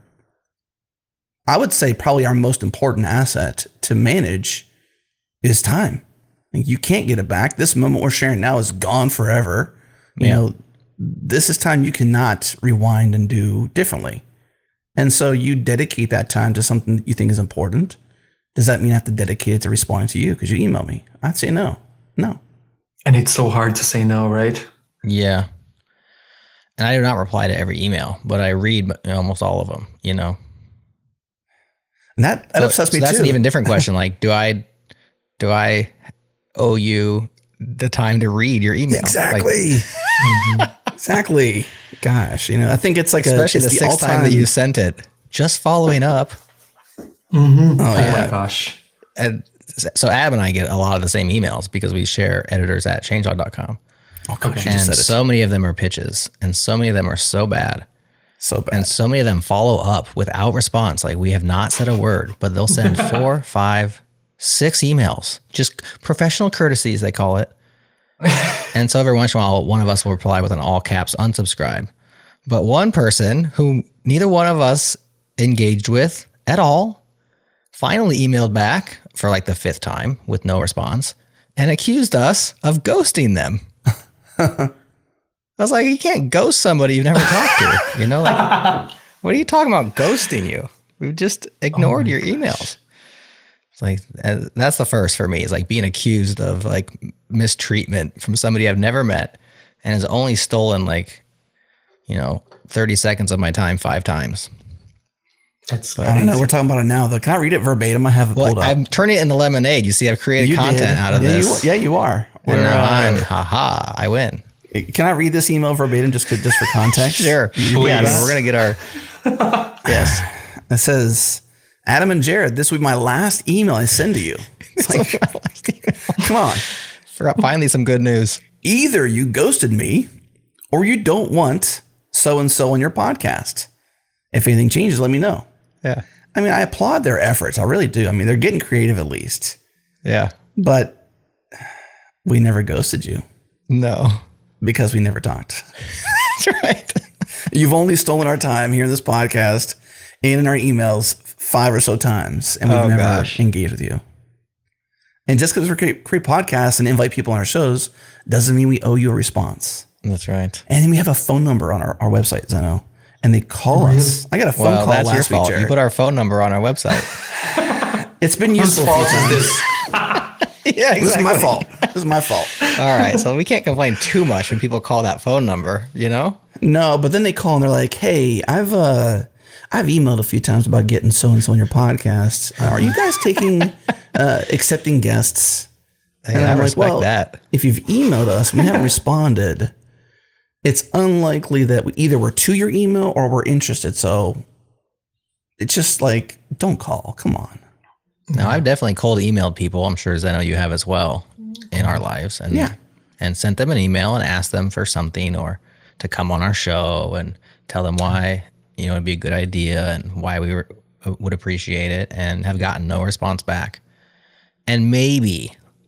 Speaker 2: I would say probably our most important asset to manage is time. Like, you can't get it back. This moment we're sharing now is gone forever. You
Speaker 1: Yeah.
Speaker 2: know, this is time you cannot rewind and do differently. And so you dedicate that time to something that you think is important. Does that mean I have to dedicate it to responding to you because you email me? I'd say no. No.
Speaker 4: And it's so hard to say no, right?
Speaker 1: Yeah. And I do not reply to every email, but I read almost all of them, you know?
Speaker 2: And that, that
Speaker 1: So-
Speaker 2: upsets
Speaker 1: so
Speaker 2: me
Speaker 1: that's
Speaker 2: too.
Speaker 1: an even different question. Like, do I, do I owe you the time to read your email? Like,
Speaker 2: Exactly. Exactly. Gosh, you know, I think it's like
Speaker 1: especially
Speaker 2: a
Speaker 1: the
Speaker 2: it's
Speaker 1: sixth time that you sent it. Just following up.
Speaker 4: Mm-hmm.
Speaker 2: Oh,
Speaker 4: Oh
Speaker 2: yeah.
Speaker 4: my gosh.
Speaker 1: And so Ab and I get a lot of the same emails because we share editors at changelog dot com.
Speaker 2: Oh gosh, you just
Speaker 1: And
Speaker 2: said it.
Speaker 1: so many of them are pitches, and so many of them are so bad.
Speaker 2: So bad.
Speaker 1: And so many of them follow up without response. Like, we have not said a word, but they'll send four, five, six emails, just professional courtesies, they call it. And so every once in a while, one of us will reply with an all caps unsubscribe. But one person who neither one of us engaged with at all finally emailed back for like the fifth time with no response and accused us of ghosting them. I was like, you can't ghost somebody you've never talked to. You know, like, what are you talking about ghosting you? We've just ignored
Speaker 4: Oh my
Speaker 1: your emails. It's like, uh, that's the first for me, is like being accused of like mistreatment from somebody I've never met and has only stolen like, you know, thirty seconds of my time five times.
Speaker 4: That's
Speaker 2: I don't know. We're talking about it now, though. Can I read it verbatim? I have it
Speaker 1: Well,
Speaker 2: pulled up.
Speaker 1: I'm turning it into lemonade. You see, I've created
Speaker 2: You
Speaker 1: content
Speaker 2: did.
Speaker 1: out of
Speaker 2: yeah,
Speaker 1: this.
Speaker 2: You, yeah, you are.
Speaker 1: And
Speaker 2: We're,
Speaker 1: now
Speaker 2: uh,
Speaker 1: I'm, haha, I win.
Speaker 2: Can I read this email verbatim just, to, just for context?
Speaker 1: Sure.
Speaker 2: You-
Speaker 1: Yeah, I mean,
Speaker 2: Please.
Speaker 1: we're going to get our, yes.
Speaker 2: It says, Adam and Jared, this will be my last email I send to you. It's like, come on.
Speaker 1: Forgot finally some good news.
Speaker 2: Either you ghosted me or you don't want so-and-so on your podcast. If anything changes, let me know.
Speaker 1: Yeah.
Speaker 2: I mean, I applaud their efforts. I really do. I mean, they're getting creative at least.
Speaker 1: Yeah.
Speaker 2: But we never ghosted you
Speaker 1: No.
Speaker 2: because we never talked.
Speaker 1: That's right.
Speaker 2: You've only stolen our time here in this podcast and in our emails five or so times, and we've
Speaker 1: Oh,
Speaker 2: never
Speaker 1: gosh.
Speaker 2: engaged with you. And just because we create, create podcasts and invite people on our shows doesn't mean we owe you a response.
Speaker 1: That's right.
Speaker 2: And then we have a phone number on our, our website, Zeno, and they call us. I got a phone
Speaker 1: Well,
Speaker 2: call
Speaker 1: that's your
Speaker 2: last week,
Speaker 1: fault. You
Speaker 2: Jared.
Speaker 1: put our phone number on our website.
Speaker 2: It's been
Speaker 4: Whose
Speaker 2: useful.
Speaker 4: fault
Speaker 2: for
Speaker 4: is
Speaker 2: you.
Speaker 4: this?
Speaker 1: Yeah,
Speaker 2: This is my fault. This is my fault.
Speaker 1: All right. So we can't complain too much when people call that phone number, you know?
Speaker 2: No, but then they call and they're like, "Hey, I've uh, I've emailed a few times about getting so and so on your podcast. Uh, are you guys taking uh, accepting guests?"
Speaker 1: Hey,
Speaker 2: And
Speaker 1: I
Speaker 2: I'm like,
Speaker 1: respect
Speaker 2: well,
Speaker 1: that.
Speaker 2: If you've emailed us and we haven't responded, it's unlikely that we either we're to your email or we're interested. So It's just like, don't call. Come on.
Speaker 1: No, I've definitely cold emailed people. I'm sure Zeno, you have as well in our lives, and
Speaker 2: Yeah.
Speaker 1: and sent them an email and asked them for something or to come on our show and tell them why, you know, it'd be a good idea and why we were, would appreciate it, and have gotten no response back. And maybe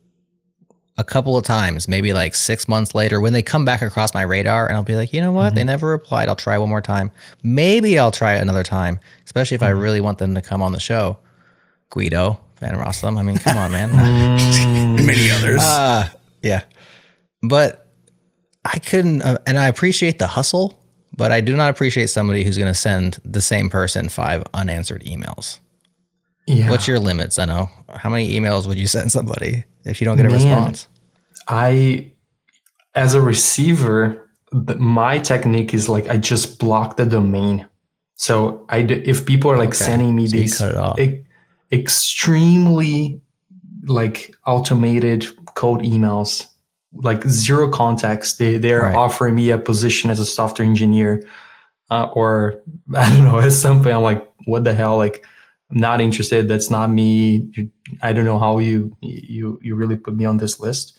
Speaker 1: a couple of times, maybe like six months later, when they come back across my radar, and I'll be like, you know what? Mm-hmm. They never replied. I'll try one more time. Maybe I'll try another time, especially if mm-hmm. I really want them to come on the show. Guido Van Rossum. I mean, come on, man.
Speaker 2: Many others.
Speaker 1: Uh, yeah. But I couldn't, uh, and I appreciate the hustle, but I do not appreciate somebody who's going to send the same person five unanswered emails. Yeah. What's your limits? I know. How many emails would you send somebody if you don't get a Man, response?
Speaker 4: I, as a receiver, my technique is like, I just block the domain. So I, if people are like okay. sending me
Speaker 1: so
Speaker 4: these
Speaker 1: e-
Speaker 4: extremely like automated code emails, like zero context, they, they're right. offering me a position as a software engineer uh, or I don't know, as something, I'm like, what the hell? Like, I'm not interested. That's not me. I don't know how you you you really put me on this list.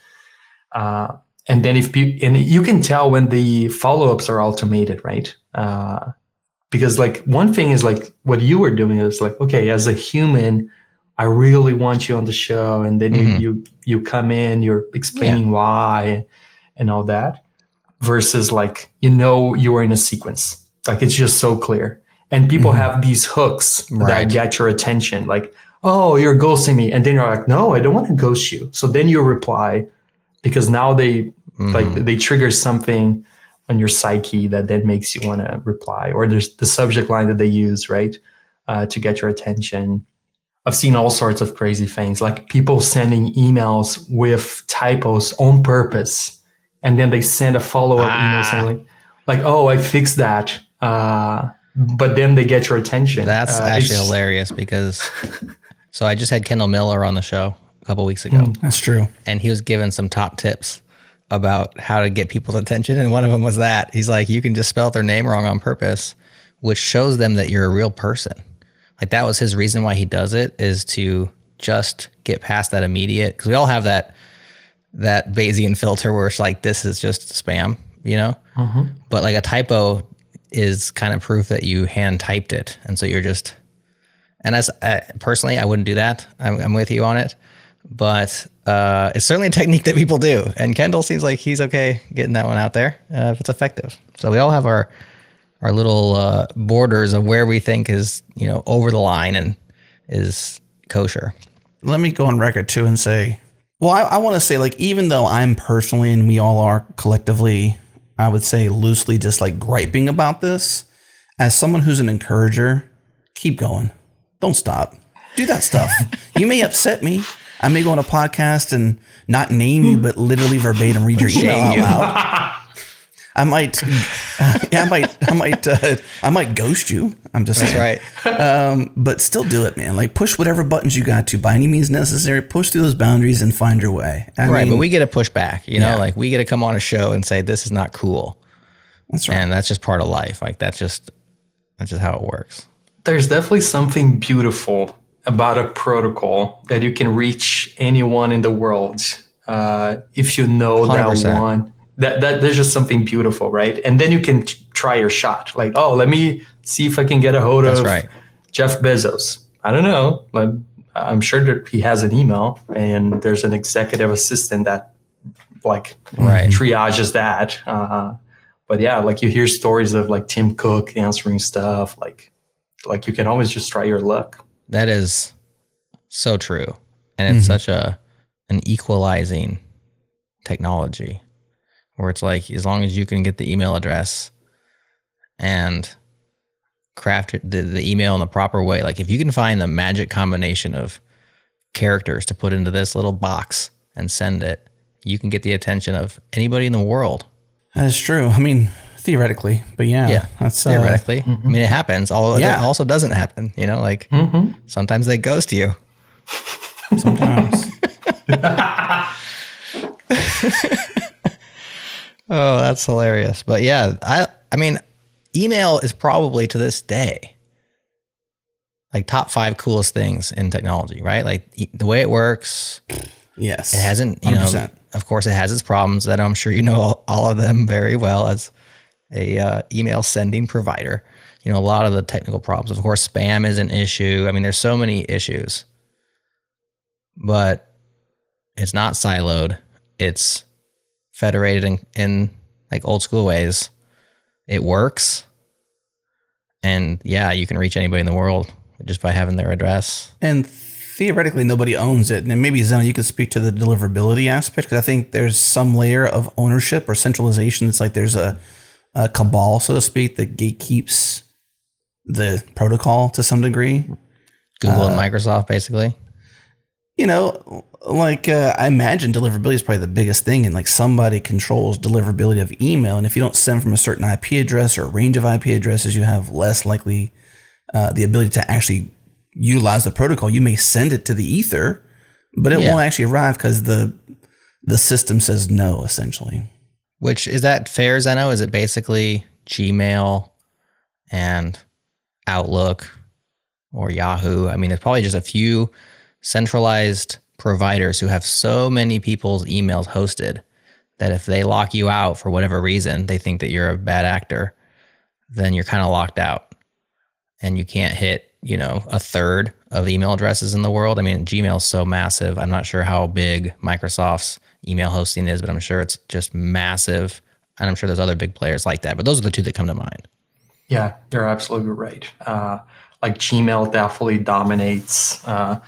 Speaker 4: Uh, and then if people, and you can tell when the follow-ups are automated, right? Uh, because like one thing is like what you were doing is like, okay, as a human, I really want you on the show, and then mm-hmm. you you you come in, you're explaining yeah. why and all that, versus like you know you are in a sequence, like it's just so clear. And people mm-hmm. have these hooks right. that get your attention, like, oh, you're ghosting me. And then you're like, no, I don't want to ghost you. So then you reply because now they mm-hmm. like they trigger something on your psyche that then makes you want to reply. Or there's the subject line that they use, right, uh, to get your attention. I've seen all sorts of crazy things, like people sending emails with typos on purpose. And then they send a follow-up ah. email saying like, like, oh, I fixed that. Uh, But then they get your attention.
Speaker 1: That's uh, actually hilarious because, so I just had Kendall Miller on the show a couple weeks ago.
Speaker 2: Mm, that's true.
Speaker 1: And he was giving some top tips about how to get people's attention. And one of them was that. He's like, you can just spell their name wrong on purpose, which shows them that you're a real person. Like that was his reason why he does it, is to just get past that immediate, because we all have that, that Bayesian filter where it's like, this is just spam, you know? Mm-hmm. But like a typo is kind of proof that you hand typed it. And so you're just, and as uh, personally, I wouldn't do that. I'm, I'm with you on it, but uh, it's certainly a technique that people do. And Kendall seems like he's okay getting that one out there uh, if it's effective. So we all have our, our little uh, borders of where we think is, you know, over the line and is kosher.
Speaker 2: Let me go on record too and say, well, I, I want to say, like, even though I'm personally, and we all are collectively, I would say loosely just like griping about this, as someone who's an encourager, keep going. Don't stop. Do that stuff. You may upset me. I may go on a podcast and not name you, but literally verbatim read your email out loud. I might, uh, yeah, I might, I might, uh, I might ghost you. I'm just
Speaker 1: That's
Speaker 2: saying.
Speaker 1: right.
Speaker 2: Um, but still do it, man. Like push whatever buttons you got to by any means necessary. Push through those boundaries and find your way. I
Speaker 1: right,
Speaker 2: mean,
Speaker 1: but we get to push back. You know,
Speaker 2: yeah.
Speaker 1: like we get to come on a show and say this is not cool.
Speaker 2: That's right,
Speaker 1: and that's just part of life. Like that's just that's just how it works.
Speaker 4: There's definitely something beautiful about a protocol that you can reach anyone in the world uh, if you know one hundred percent that one. That, that there's just something beautiful, right? And then you can t- try your shot. Like, oh, let me see if I can get a hold
Speaker 1: That's
Speaker 4: of
Speaker 1: right.
Speaker 4: Jeff Bezos. I don't know. Like, I'm sure that he has an email, and there's an executive assistant that, like,
Speaker 1: right.
Speaker 4: triages that. Uh, but yeah, like you hear stories of like Tim Cook answering stuff. Like, like you can always just try your luck.
Speaker 1: That is so true, and it's mm-hmm. such a an equalizing technology. Where it's like, as long as you can get the email address and craft the, the email in the proper way, like if you can find the magic combination of characters to put into this little box and send it, you can get the attention of anybody in the world.
Speaker 2: That's true. I mean, theoretically, but yeah,
Speaker 1: yeah,
Speaker 2: that's
Speaker 1: theoretically.
Speaker 2: Uh, mm-hmm.
Speaker 1: I mean, it happens. All yeah. It also doesn't happen. You know, like mm-hmm. sometimes they ghost you.
Speaker 2: Sometimes.
Speaker 1: Oh, that's hilarious. But yeah, I I mean, email is probably to this day like top five coolest things in technology, right? Like e- the way it works.
Speaker 2: Yes.
Speaker 1: It hasn't, you
Speaker 2: one hundred
Speaker 1: know,
Speaker 2: percent.
Speaker 1: of course it has its problems that I'm sure you know all, all of them very well as a uh, email sending provider. You know, a lot of the technical problems. Of course, spam is an issue. I mean, there's so many issues, but it's not siloed. It's federated in, in like old school ways. It works. And yeah, you can reach anybody in the world just by having their address.
Speaker 2: And theoretically, nobody owns it. And maybe, Zeno, you could speak to the deliverability aspect, because I think there's some layer of ownership or centralization. It's like there's a, a cabal, so to speak, that gatekeeps the protocol to some degree.
Speaker 1: Google
Speaker 2: Uh,
Speaker 1: and Microsoft, basically.
Speaker 2: You know, like uh, I imagine deliverability is probably the biggest thing, and like somebody controls deliverability of email. And if you don't send from a certain I P address or a range of I P addresses, you have less likely uh, the ability to actually utilize the protocol. You may send it to the ether, but it
Speaker 1: Yeah.
Speaker 2: won't actually arrive because the the system says no, essentially.
Speaker 1: Which is that fair, Zeno? Is it basically Gmail and Outlook or Yahoo? I mean, it's probably just a few centralized providers who have so many people's emails hosted that if they lock you out for whatever reason, they think that you're a bad actor, then you're kind of locked out and you can't hit, you know, a third of email addresses in the world. I mean, Gmail is so massive. I'm not sure how big Microsoft's email hosting is, but I'm sure it's just massive. And I'm sure there's other big players like that, but those are the two that come to mind.
Speaker 4: Yeah, you're absolutely right. Uh, like Gmail definitely dominates, uh,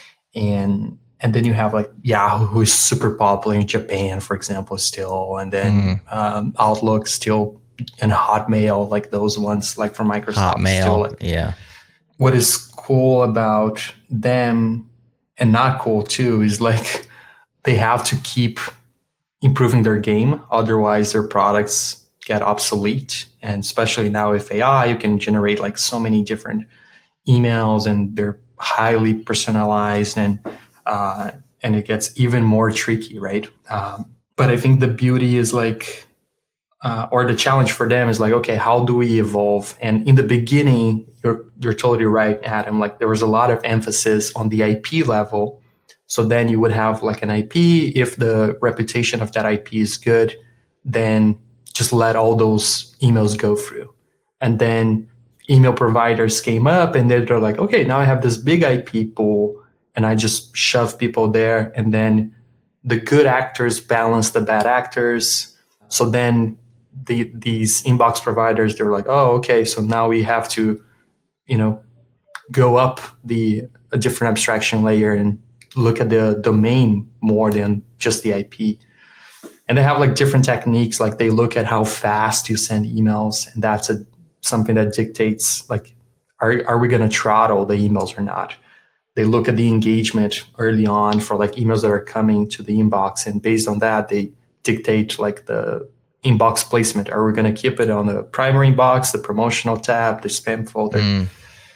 Speaker 4: and and then you have like Yahoo, who is super popular in Japan, for example, still, and then
Speaker 1: Mm.
Speaker 4: um, Outlook still, and Hotmail, like those ones, like from Microsoft.
Speaker 1: Hotmail,
Speaker 4: Still, like,
Speaker 1: yeah.
Speaker 4: what is cool about them and not cool too is like they have to keep improving their game, otherwise their products get obsolete. And especially now with A I, you can generate like so many different emails, and they're highly personalized, and uh, and it gets even more tricky, right? Um, but I think the beauty is like, uh, or the challenge for them is like, okay, how do we evolve? And in the beginning, you're you're totally right, Adam. Like there was a lot of emphasis on the I P level. So then you would have like an I P. If the reputation of that I P is good, then just let all those emails go through. And then email providers came up, and they're like, okay, now I have this big I P pool, and I just shove people there. And then the good actors balance the bad actors. So then the these inbox providers, they're like, oh, okay, so now we have to, you know, go up the a different abstraction layer and look at the domain more than just the I P. And they have like different techniques, like they look at how fast you send emails, and that's a something that dictates like, are, are we going to throttle the emails or not? They look at the engagement early on for like emails that are coming to the inbox, and based on that, they dictate like the inbox placement. Are we going to keep it on the primary inbox, the promotional tab, the spam folder?
Speaker 1: Mm.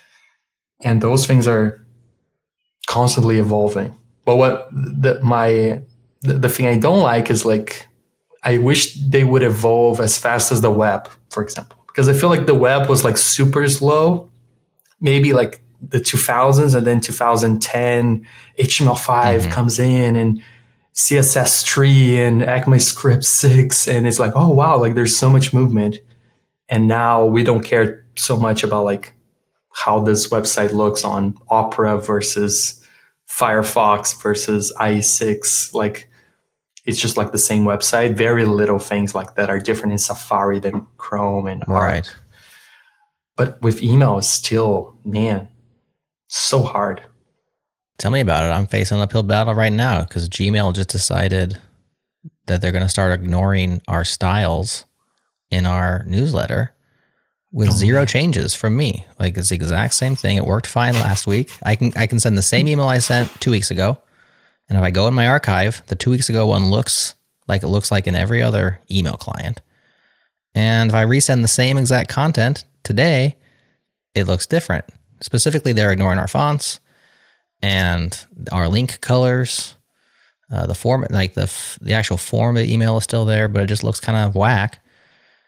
Speaker 4: And those things are constantly evolving. But what the, my the, the thing I don't like is like, I wish they would evolve as fast as the web, for example, because I feel like the web was like super slow, maybe like the two thousands, and then two thousand ten H T M L five
Speaker 1: Mm-hmm.
Speaker 4: comes in, and C S S three and ECMAScript six, and it's like, oh wow, like there's so much movement. And now we don't care so much about like how this website looks on Opera versus Firefox versus I E six. Like it's just like the same website. Very little things like that are different in Safari than Chrome and
Speaker 1: Right.
Speaker 4: Arc. But with email, it's still, man, so hard.
Speaker 1: Tell me about it. I'm facing an uphill battle right now because Gmail just decided that they're going to start ignoring our styles in our newsletter with
Speaker 4: Oh,
Speaker 1: zero
Speaker 4: man.
Speaker 1: changes from me. Like it's the exact same thing. It worked fine last week. I can I can send the same email I sent two weeks ago, and if I go in my archive, the two weeks ago one looks like it looks like in every other email client. And if I resend the same exact content today, it looks different. Specifically, they're ignoring our fonts and our link colors. Uh, the form, like the the actual form of the email is still there, but it just looks kind of whack.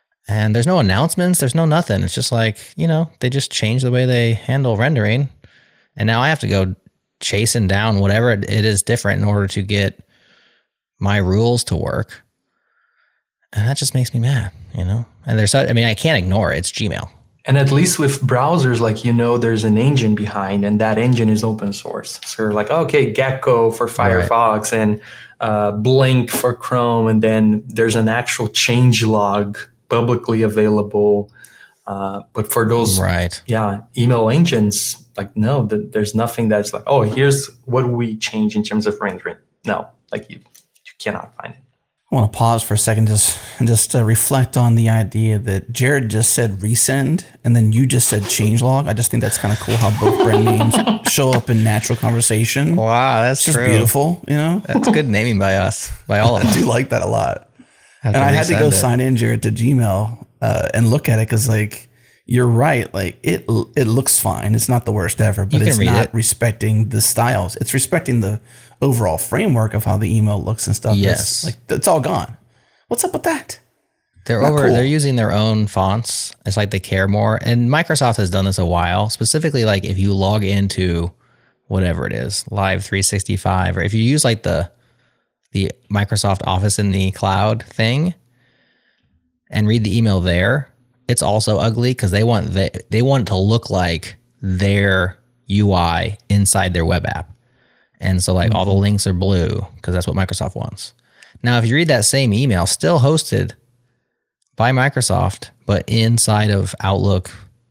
Speaker 1: And there's no announcements. There's no nothing. It's just like, you know, they just change the way they handle rendering. And now I have to go chasing down whatever it is different in order to get my rules to work. And that just makes me mad, you know? And there's, I mean, I can't ignore it. It's Gmail.
Speaker 4: And at least with browsers, like, you know, there's an engine behind, and that engine is open source. So you're like, okay, Gecko for Firefox, right, and uh, Blink for Chrome. And then there's an actual changelog publicly available. Uh, but for those,
Speaker 1: right,
Speaker 4: yeah, email engines, like, no, th- there's nothing that's like, oh, here's what we change in terms of rendering. No, like you, you cannot find it.
Speaker 2: I want to pause for a second, just just to reflect on the idea that Jared just said resend, and then you just said changelog. I just think that's kind of cool how both brand names show up in natural conversation.
Speaker 1: Wow, that's
Speaker 2: it's
Speaker 1: true.
Speaker 2: Beautiful, you know.
Speaker 1: That's good naming by us, by all of us.
Speaker 2: I do like that a lot.
Speaker 1: Have
Speaker 2: and I had to go
Speaker 1: it.
Speaker 2: sign in, Jared, to Gmail uh, and look at it because, like, you're right. Like it, it looks fine. It's not the worst ever, but it's not it. respecting the styles. It's respecting the overall framework of how the email looks and stuff.
Speaker 1: Yes,
Speaker 2: it's, like it's all gone. What's up with that?
Speaker 1: They're
Speaker 2: not
Speaker 1: over.
Speaker 2: Cool.
Speaker 1: They're using their own fonts. It's like they care more. And Microsoft has done this a while. Specifically, like if you log into whatever it is, Live three sixty-five, or if you use like the the Microsoft Office in the cloud thing and read the email there, it's also ugly because they want the, they want it to look like their U I inside their web app. And so like mm-hmm. all the links are blue because that's what Microsoft wants. Now, if you read that same email, still hosted by Microsoft, but inside of Outlook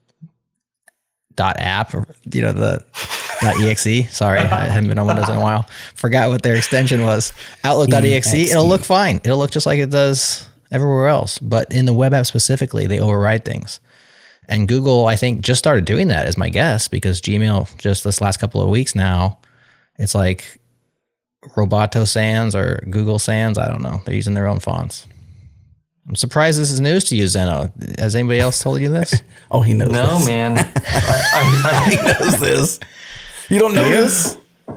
Speaker 1: dot app, or, you know, the .exe. Sorry, I haven't been on Windows in a while. Forgot what their extension was. Outlook dot E X E. It'll look fine. It'll look just like it does everywhere else. But in the web app specifically, they override things. And Google, I think, just started doing that, is my guess, because Gmail, just this last couple of weeks now, it's like Roboto Sans or Google Sans. I don't know. They're using their own fonts. I'm surprised this is news to you, Zeno. Has anybody else told you this?
Speaker 2: Oh, he knows
Speaker 4: no,
Speaker 2: this.
Speaker 4: man. I, I,
Speaker 2: he knows this. You don't know this?
Speaker 1: You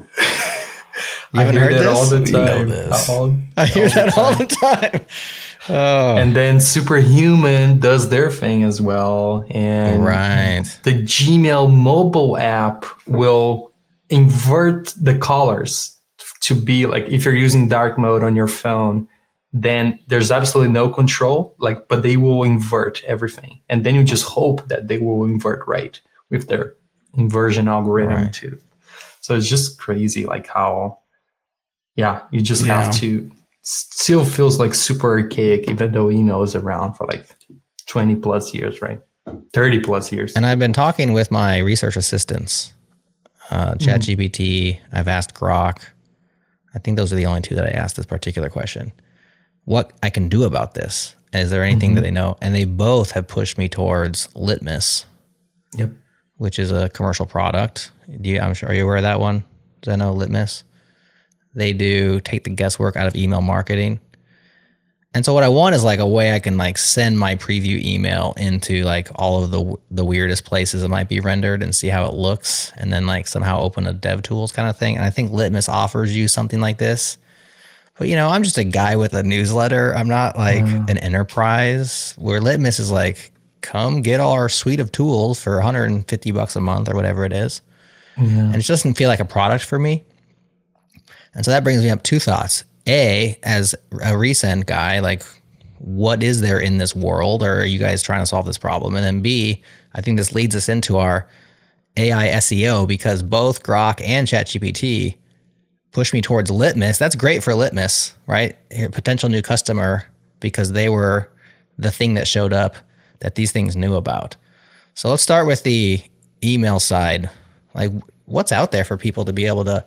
Speaker 4: I
Speaker 1: haven't
Speaker 4: hear
Speaker 1: heard
Speaker 4: that
Speaker 1: this?
Speaker 4: all the
Speaker 2: You know
Speaker 4: time.
Speaker 2: this.
Speaker 4: All,
Speaker 1: I hear
Speaker 4: all the
Speaker 1: that
Speaker 4: time.
Speaker 1: all the time. Oh.
Speaker 4: And then Superhuman does their thing as well. And
Speaker 1: Right.
Speaker 4: the Gmail mobile app will invert the colors to be like, if you're using dark mode on your phone, then there's absolutely no control, like, but they will invert everything. And then you just hope that they will invert right with their inversion algorithm
Speaker 1: Right.
Speaker 4: too. So it's just crazy, like how, yeah, you just
Speaker 2: Yeah.
Speaker 4: have to, still feels like super archaic, even though email is around for like twenty plus years, right? thirty plus years.
Speaker 1: And I've been talking with my research assistants, uh, ChatGPT. I've asked Grok. I think those are the only two that I asked this particular question. What I can do about this? Is there anything
Speaker 4: Mm-hmm.
Speaker 1: that they know? And they both have pushed me towards Litmus,
Speaker 4: Yep.
Speaker 1: which is a commercial product. Do you, I'm sure, are you aware of that one? Zeno, Litmus? They do take the guesswork out of email marketing. And so what I want is like a way I can like send my preview email into like all of the the weirdest places it might be rendered and see how it looks, and then like somehow open a DevTools kind of thing. And I think Litmus offers you something like this. But you know, I'm just a guy with a newsletter. I'm not like
Speaker 4: Mm.
Speaker 1: an enterprise, where Litmus is like, come get our suite of tools for one hundred fifty bucks a month or whatever it is.
Speaker 4: Yeah.
Speaker 1: And it doesn't feel like a product for me. And so that brings me up two thoughts. A, as a recent guy, like, what is there in this world? Or are you guys trying to solve this problem? And then B, I think this leads us into our A I S E O, because both Grok and ChatGPT push me towards Litmus. That's great for Litmus, right? A potential new customer, because they were the thing that showed up that these things knew about. So let's start with the email side. Like, what's out there for people to be able to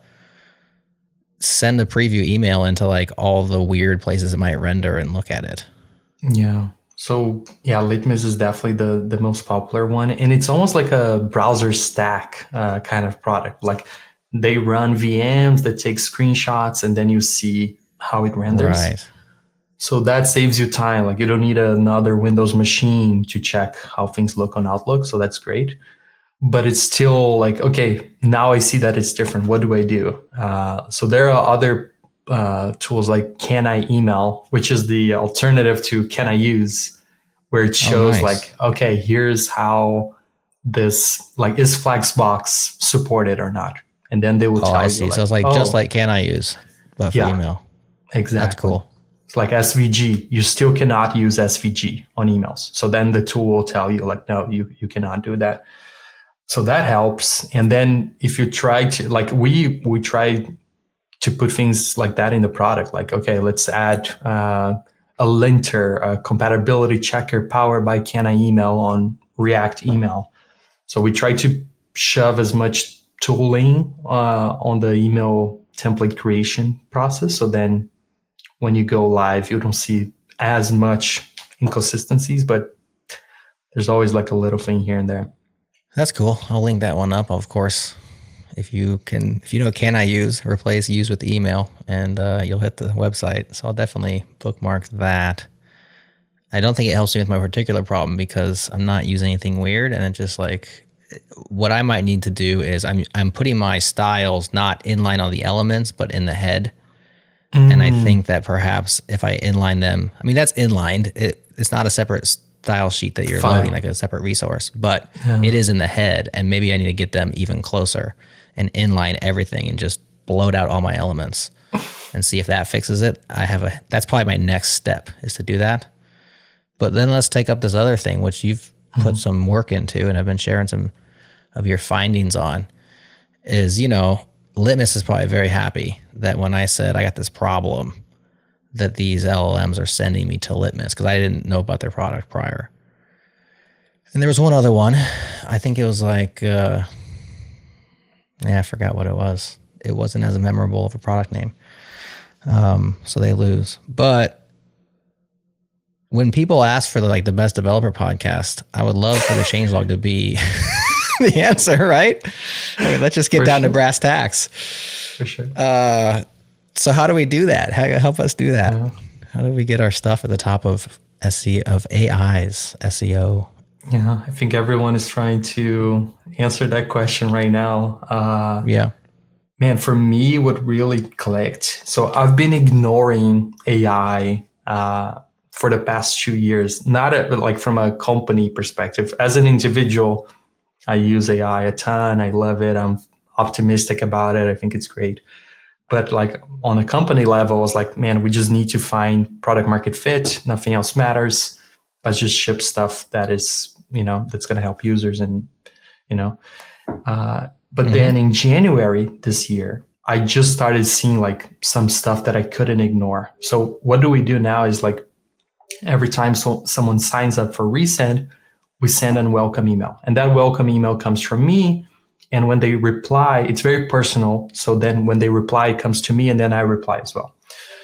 Speaker 1: send a preview email into like all the weird places it might render and look at it?
Speaker 4: Yeah. So yeah, Litmus is definitely the, the most popular one. And it's almost like a browser stack uh, kind of product. Like they run V Ms that take screenshots and then you see how it renders.
Speaker 1: Right.
Speaker 4: So that saves you time. Like you don't need another Windows machine to check how things look on Outlook. So that's great. But it's still like, okay, now I see that it's different. What do I do? Uh, so there are other uh, tools like Can I Email, which is the alternative to Can I Use, where it shows
Speaker 1: nice.
Speaker 4: like, okay, here's how this, like, is Flexbox supported or not? And then they will
Speaker 1: Oh,
Speaker 4: tell
Speaker 1: I
Speaker 4: you.
Speaker 1: see.
Speaker 4: Like,
Speaker 1: So it's like
Speaker 4: oh,
Speaker 1: just like Can I Use, but for
Speaker 4: Yeah.
Speaker 1: email.
Speaker 4: exactly.
Speaker 1: That's cool.
Speaker 4: It's like S V G. You still cannot use S V G on emails. So then the tool will tell you, like, no, you you cannot do that. So that helps. And then if you try to, like, we we try to put things like that in the product. Like, okay, let's add uh, a linter, a compatibility checker powered by Can I Email on React Email. So we try to shove as much tooling uh, on the email template creation process. So then when you go live, you don't see as much inconsistencies, but there's always like a little thing here and there.
Speaker 1: That's cool. I'll link that one up, of course. If you can, if you know, Can I Use, replace use with email, and uh, you'll hit the website. So I'll definitely bookmark that. I don't think it helps me with my particular problem because I'm not using anything weird, and it's just like what I might need to do is I'm I'm putting my styles not inline on the elements, but in the head. Mm. And I think that perhaps if I inline them, I mean that's inlined. It it's not a separate style sheet that you're
Speaker 4: Fine.
Speaker 1: loading like a separate resource, but
Speaker 4: Yeah.
Speaker 1: it is in the head, and maybe I need to get them even closer and inline everything and just bloat out all my elements and see if that fixes it. I have a that's probably my next step is to do that. But then let's take up this other thing, which you've put mm-hmm. some work into, and I've been sharing some of your findings on, is, you know, Litmus is probably very happy that when I said I got this problem, that these L L Ms are sending me to Litmus, because I didn't know about their product prior. And there was one other one. I think it was like, uh, yeah, I forgot what it was. It wasn't as memorable of a product name. Um, so they lose. But when people ask for the, like the best developer podcast, I would love for the changelog to be the answer, right? I mean, let's just get
Speaker 4: For
Speaker 1: down
Speaker 4: sure.
Speaker 1: to brass tacks.
Speaker 4: For sure.
Speaker 1: Uh, so how do we do that? How, help us do that.
Speaker 4: Yeah.
Speaker 1: How do we get our stuff at the top of S E O, of A I's S E O?
Speaker 4: Yeah, I think everyone is trying to answer that question right now. Uh,
Speaker 1: Yeah.
Speaker 4: Man, for me, what really clicked. So I've been ignoring A I uh, for the past two years, not a, like from a company perspective. As an individual, I use A I a ton. I love it. I'm optimistic about it. I think it's great. But like on a company level, I was like, man, we just need to find product market fit. Nothing else matters. Let's just ship stuff that is, you know, that's going to help users. And, you know, uh, but mm-hmm. then in January this year, I just started seeing like some stuff that I couldn't ignore. So what do we do now is like every time so, someone signs up for Resend, we send a welcome email. And that welcome email comes from me. And when they reply, it's very personal. So then when they reply, it comes to me, and then I reply as well.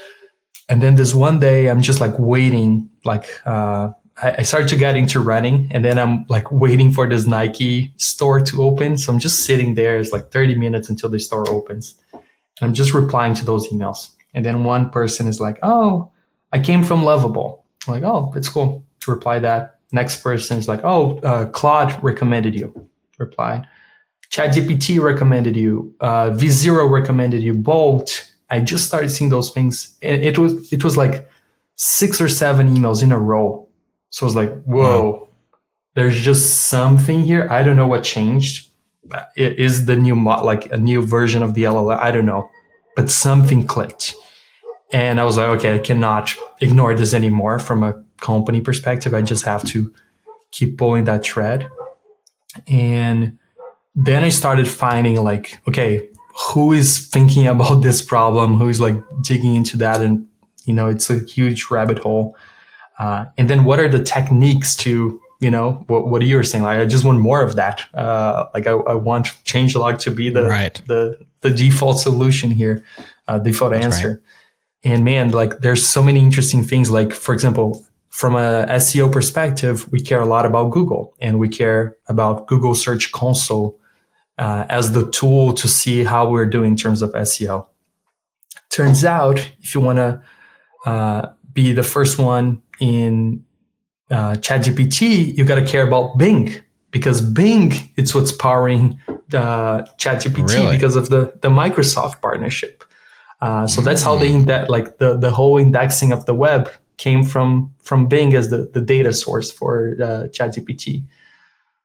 Speaker 4: And then this one day, I'm just like waiting, like uh, I, I started to get into running, and then I'm like waiting for this Nike store to open. So I'm just sitting there. It's like thirty minutes until the store opens. And I'm just replying to those emails. And then one person is like, oh, I came from Lovable. I'm like, oh, it's cool to reply that. Next person is like, oh, uh, Claude recommended you. Reply. ChatGPT recommended you. Uh, V zero recommended you. Bolt. I just started seeing those things. And it was it was like six or seven emails in a row. So I was like, whoa, wow. There's just something here. I don't know what changed. It is the new mod, like a new version of the L L M. I don't know, but something clicked. And I was like, okay, I cannot ignore this anymore from a company perspective. I just have to keep pulling that thread. And then I started finding like, okay, who is thinking about this problem? Who is like digging into that? And, you know, it's a huge rabbit hole. Uh, and then what are the techniques to, you know, what, what you were saying? Like, I just want more of that. Uh, like I, I want changelog to be the,
Speaker 1: right.
Speaker 4: the, the default solution here, uh, default That's answer. Right. And man, like there's so many interesting things. Like, for example, from a S E O perspective, we care a lot about Google, and we care about Google Search Console uh, as the tool to see how we're doing in terms of S E O. Turns out, if you want to uh, be the first one in uh, ChatGPT, you got to care about Bing, because Bing, it's what's powering uh, ChatGPT
Speaker 1: really?
Speaker 4: because of the, the Microsoft partnership. Uh, so that's how they index, like the, the whole indexing of the web came from from Bing as the, the data source for uh, ChatGPT.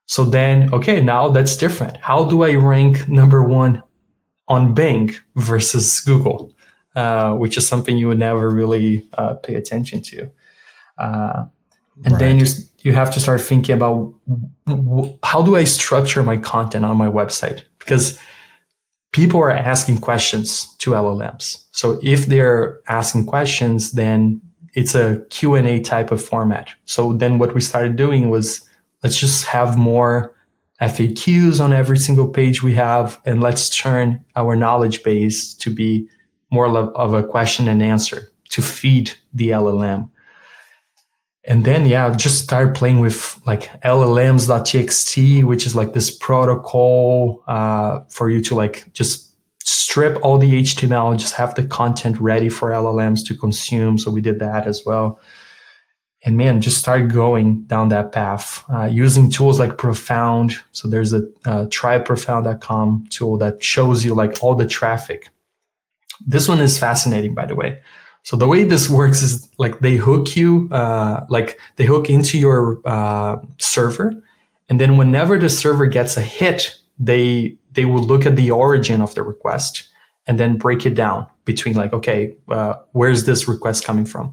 Speaker 4: So then, okay, now that's different. How do I rank number one on Bing versus Google, uh, which is something you would never really uh, pay attention to. Uh, and
Speaker 1: Right.
Speaker 4: then you you have to start thinking about w- how do I structure my content on my website? Because people are asking questions to L L Ms. So if they're asking questions, then it's a Q and A type of format. So then what we started doing was, let's just have more F A Qs on every single page we have, and let's turn our knowledge base to be more of a question and answer to feed the L L M. And then, yeah, just start playing with like L L Ms dot T X T, which is like this protocol uh, for you to like just strip all the H T M L, just have the content ready for L L Ms to consume. So we did that as well. And man, just start going down that path uh, using tools like Profound. So there's a uh, try profound dot com tool that shows you like all the traffic. This one is fascinating, by the way. So the way this works is like they hook you, uh, like they hook into your uh, server, and then whenever the server gets a hit, they they will look at the origin of the request and then break it down between like, okay, uh, where's this request coming from?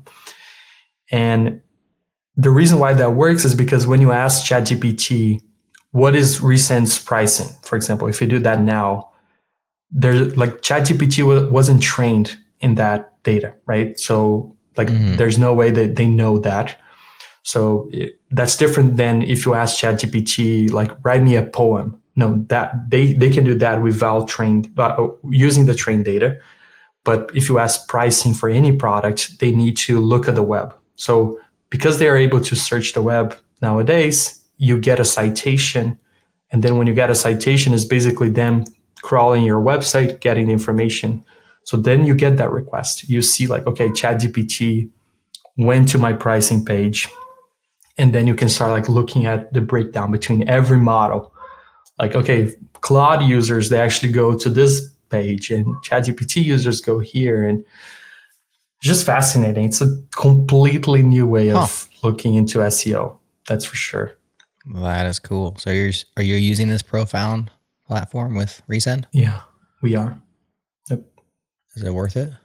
Speaker 4: And the reason why that works is because when you ask ChatGPT, what is Resend's pricing? For example, if you do that now, there's like ChatGPT w- wasn't trained in that data, right? So like mm-hmm. there's no way that they know that. So it, that's different than if you ask ChatGPT, like write me a poem. No, that they, they can do that without trained, uh, using the trained data. But if you ask pricing for any product, they need to look at the web. So because they are able to search the web nowadays, you get a citation. And then when you get a citation, it's basically them crawling your website, getting the information. So then you get that request. You see like, okay, ChatGPT went to my pricing page. And then you can start like looking at the breakdown between every model. Like, okay, Claude users, they actually go to this page and ChatGPT users go here. And it's just fascinating. It's a completely new way of huh. looking into S E O. That's for sure.
Speaker 1: That is cool. So you're, are you using this Profound platform with Resend?
Speaker 4: Yeah, we are. Yep.
Speaker 1: Is it worth it?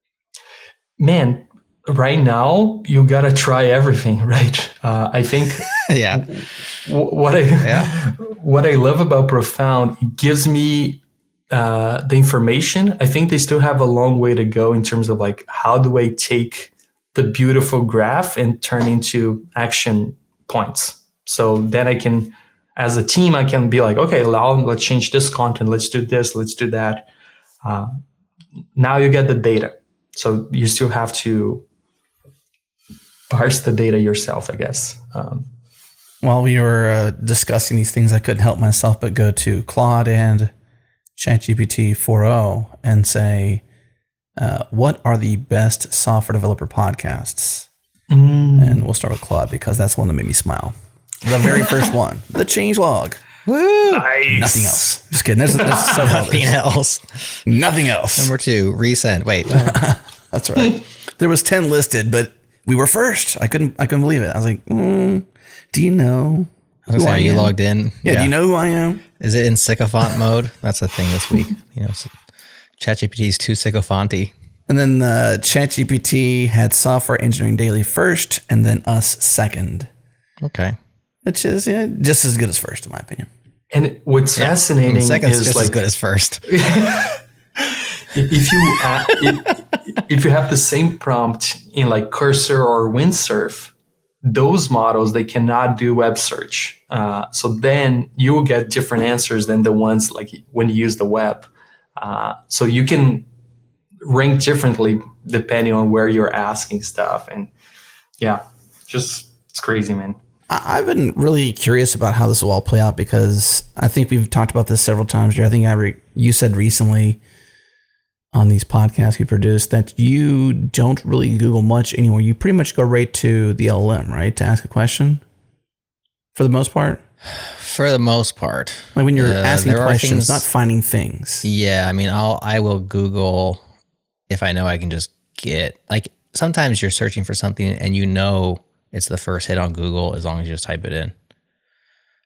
Speaker 4: Man, right now you gotta try everything, right? Uh, I think.
Speaker 1: yeah.
Speaker 4: W- what I yeah. what I love about Profound, it gives me uh, the information. I think they still have a long way to go in terms of like how do I take the beautiful graph and turn into action points. So then I can, as a team, I can be like, okay, now let's change this content. Let's do this. Let's do that. Uh, now you get the data. So you still have to parse the data yourself, I guess. Um,
Speaker 7: While we were uh, discussing these things, I couldn't help myself but go to Claude and ChatGPT four point oh and say, uh, what are the best software developer podcasts? Mm. And we'll start with Claude because that's the one that made me smile. The very first one, the changelog.
Speaker 1: Woo!
Speaker 7: Nice. Nothing else. Just kidding. There's, there's
Speaker 1: nothing else.
Speaker 7: Nothing else.
Speaker 1: Number two, Resend. Wait.
Speaker 7: That's right. There was ten listed, but we were first. I couldn't. I couldn't believe it. I was like, mm, "Do you know
Speaker 1: I was who I am? You logged in?
Speaker 7: Yeah, yeah. Do you know who I am?
Speaker 1: Is it in sycophant mode? That's a thing this week. You know, ChatGPT is too sycophanty.
Speaker 7: And then uh, ChatGPT had Software Engineering Daily first, and then us second.
Speaker 1: Okay.
Speaker 7: Which is yeah, just as good as first, in my opinion.
Speaker 4: And what's yeah. fascinating and
Speaker 1: second
Speaker 4: is
Speaker 1: just
Speaker 4: like,
Speaker 1: as good as first.
Speaker 4: if you uh, if, if you have the same prompt in like Cursor or Windsurf, those models they cannot do web search. Uh, so then you will get different answers than the ones like when you use the web. Uh, so you can rank differently depending on where you're asking stuff, and yeah, just it's crazy, man.
Speaker 7: I've been really curious about how this will all play out because I think we've talked about this several times. I think I re- you said recently on these podcasts we produced that you don't really Google much anymore. You pretty much go right to the L L M, right, to ask a question for the most part?
Speaker 1: For the most part.
Speaker 7: Like when you're uh, asking questions, things, not finding things.
Speaker 1: Yeah, I mean, I'll, I will Google if I know I can just get, like sometimes you're searching for something and you know it's the first hit on Google as long as you just type it in.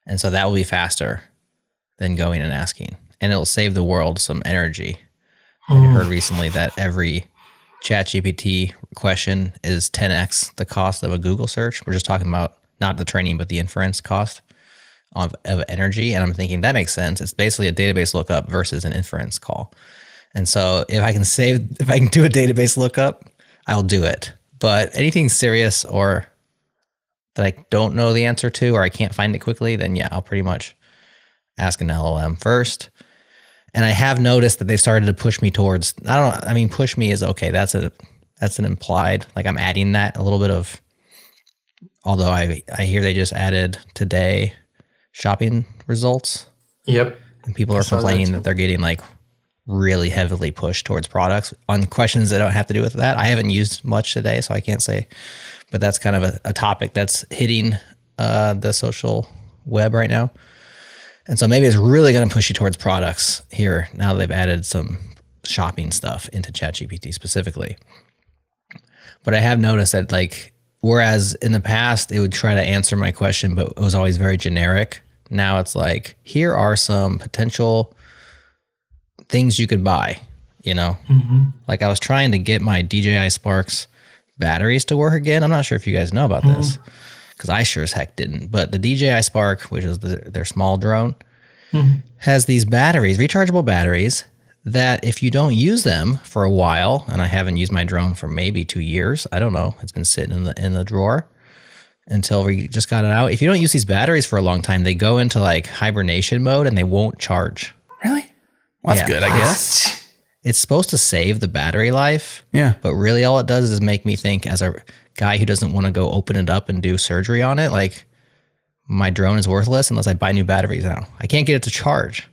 Speaker 1: And so that will be faster than going and asking. And it'll save the world some energy. I heard recently that every ChatGPT question is ten x the cost of a Google search. We're just talking about not the training, but the inference cost of, of energy. And I'm thinking that makes sense. It's basically a database lookup versus an inference call. And so if I can save, if I can do a database lookup, I'll do it. But anything serious or that I don't know the answer to, or I can't find it quickly, then yeah, I'll pretty much ask an L L M first. And I have noticed that they started to push me towards, I don't know, I mean, push me is okay. That's a, that's an implied, like I'm adding that a little bit of, although I, I hear they just added today shopping results.
Speaker 4: Yep.
Speaker 1: And people are complaining that, that they're getting like really heavily pushed towards products on questions that don't have to do with that. I haven't used much today, so I can't say, but that's kind of a, a topic that's hitting uh, the social web right now. And so maybe it's really going to push you towards products here now that they've added some shopping stuff into ChatGPT specifically. But I have noticed that, like, whereas in the past it would try to answer my question, but it was always very generic. Now it's like, here are some potential things you could buy, you know? Mm-hmm. Like I was trying to get my D J I Sparks batteries to work again. I'm not sure if you guys know about mm-hmm. this, because I sure as heck didn't. But the D J I Spark, which is the, their small drone, mm-hmm. has these batteries, rechargeable batteries, that if you don't use them for a while, and I haven't used my drone for maybe two years, I don't know, it's been sitting in the in the drawer until we just got it out. If you don't use these batteries for a long time, they go into like hibernation mode and they won't charge.
Speaker 7: Really? Well, that's
Speaker 1: yeah.
Speaker 7: good, I guess.
Speaker 1: It's supposed to save the battery life.
Speaker 7: Yeah.
Speaker 1: But really all it does is make me think, as a guy who doesn't want to go open it up and do surgery on it, like my drone is worthless unless I buy new batteries now. I can't get it to charge.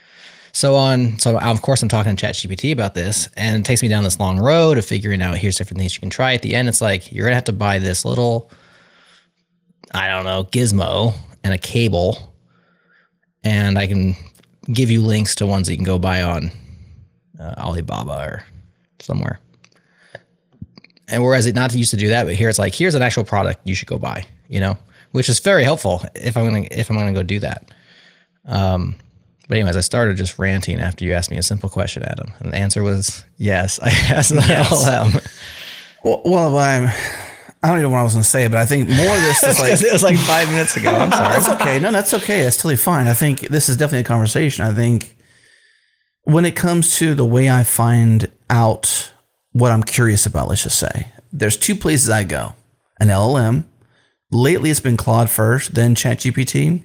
Speaker 1: So on, so of course I'm talking to ChatGPT about this, and it takes me down this long road of figuring out here's different things you can try. At the end, it's like, you're gonna have to buy this little, I don't know, gizmo and a cable, and I can give you links to ones that you can go buy on uh, Alibaba or somewhere. And whereas it not used to do that, but here it's like, here's an actual product you should go buy, you know, which is very helpful if I'm gonna if I'm gonna go do that. Um, but anyways, I started just ranting after you asked me a simple question, Adam, and the answer was yes. I asked the yes. L L M.
Speaker 7: Well, well, I'm. I don't even know what I was going to say, but I think more of this is like
Speaker 1: it was like five minutes ago. I'm sorry.
Speaker 7: That's okay. No, that's okay. That's totally fine. I think this is definitely a conversation. I think when it comes to the way I find out what I'm curious about, let's just say, there's two places I go. An L L M. Lately, it's been Claude first, then ChatGPT,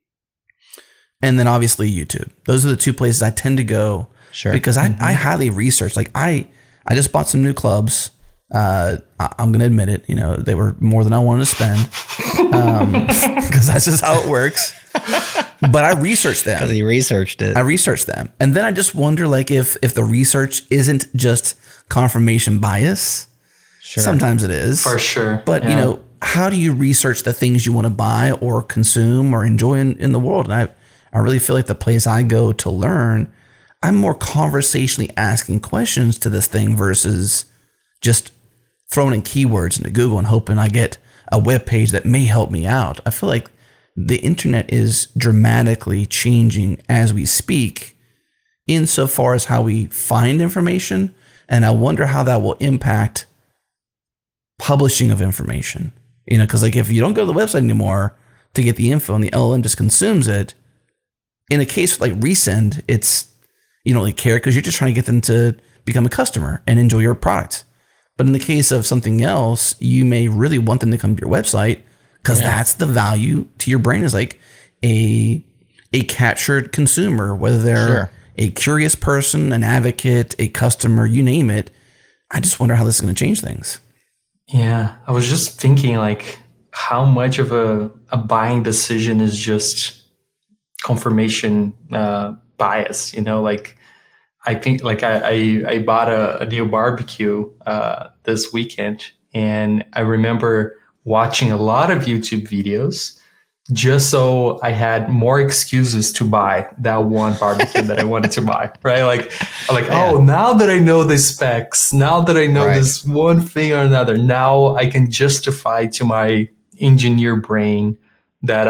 Speaker 7: and then obviously YouTube. Those are the two places I tend to go.
Speaker 1: Sure.
Speaker 7: Because I, mm-hmm. I highly research. Like I, I just bought some new clubs. Uh, I, I'm going to admit it. You know, they were more than I wanted to spend, um, because that's just how it works. But I researched them.
Speaker 1: Because he researched it.
Speaker 7: I researched them, and then I just wonder, like, if if the research isn't just confirmation bias.
Speaker 1: Sure.
Speaker 7: Sometimes it is,
Speaker 4: for sure.
Speaker 7: But yeah. you know, how do you research the things you want to buy or consume or enjoy in, in the world? And I, I really feel like the place I go to learn, I'm more conversationally asking questions to this thing versus just throwing in keywords into Google and hoping I get a web page that may help me out. I feel like the internet is dramatically changing as we speak insofar as how we find information. And I wonder how that will impact publishing of information. You know, because like if you don't go to the website anymore to get the info and the L L M just consumes it, in a case like Resend, it's, you don't really care because you're just trying to get them to become a customer and enjoy your product. But in the case of something else, you may really want them to come to your website because yeah. that's the value to your brain, is like a a captured consumer, whether they're sure. a curious person, an advocate, a customer, you name it. I just wonder how this is going to change things.
Speaker 4: Yeah, I was just thinking like how much of a, a buying decision is just confirmation uh, bias, you know, like I think like I, I, I bought a, a new barbecue uh, this weekend, and I remember watching a lot of YouTube videos just so I had more excuses to buy that one barbecue that I wanted to buy, right? Like, like yeah. oh, now that I know the specs, now that I know right. this one thing or another, now I can justify to my engineer brain that uh,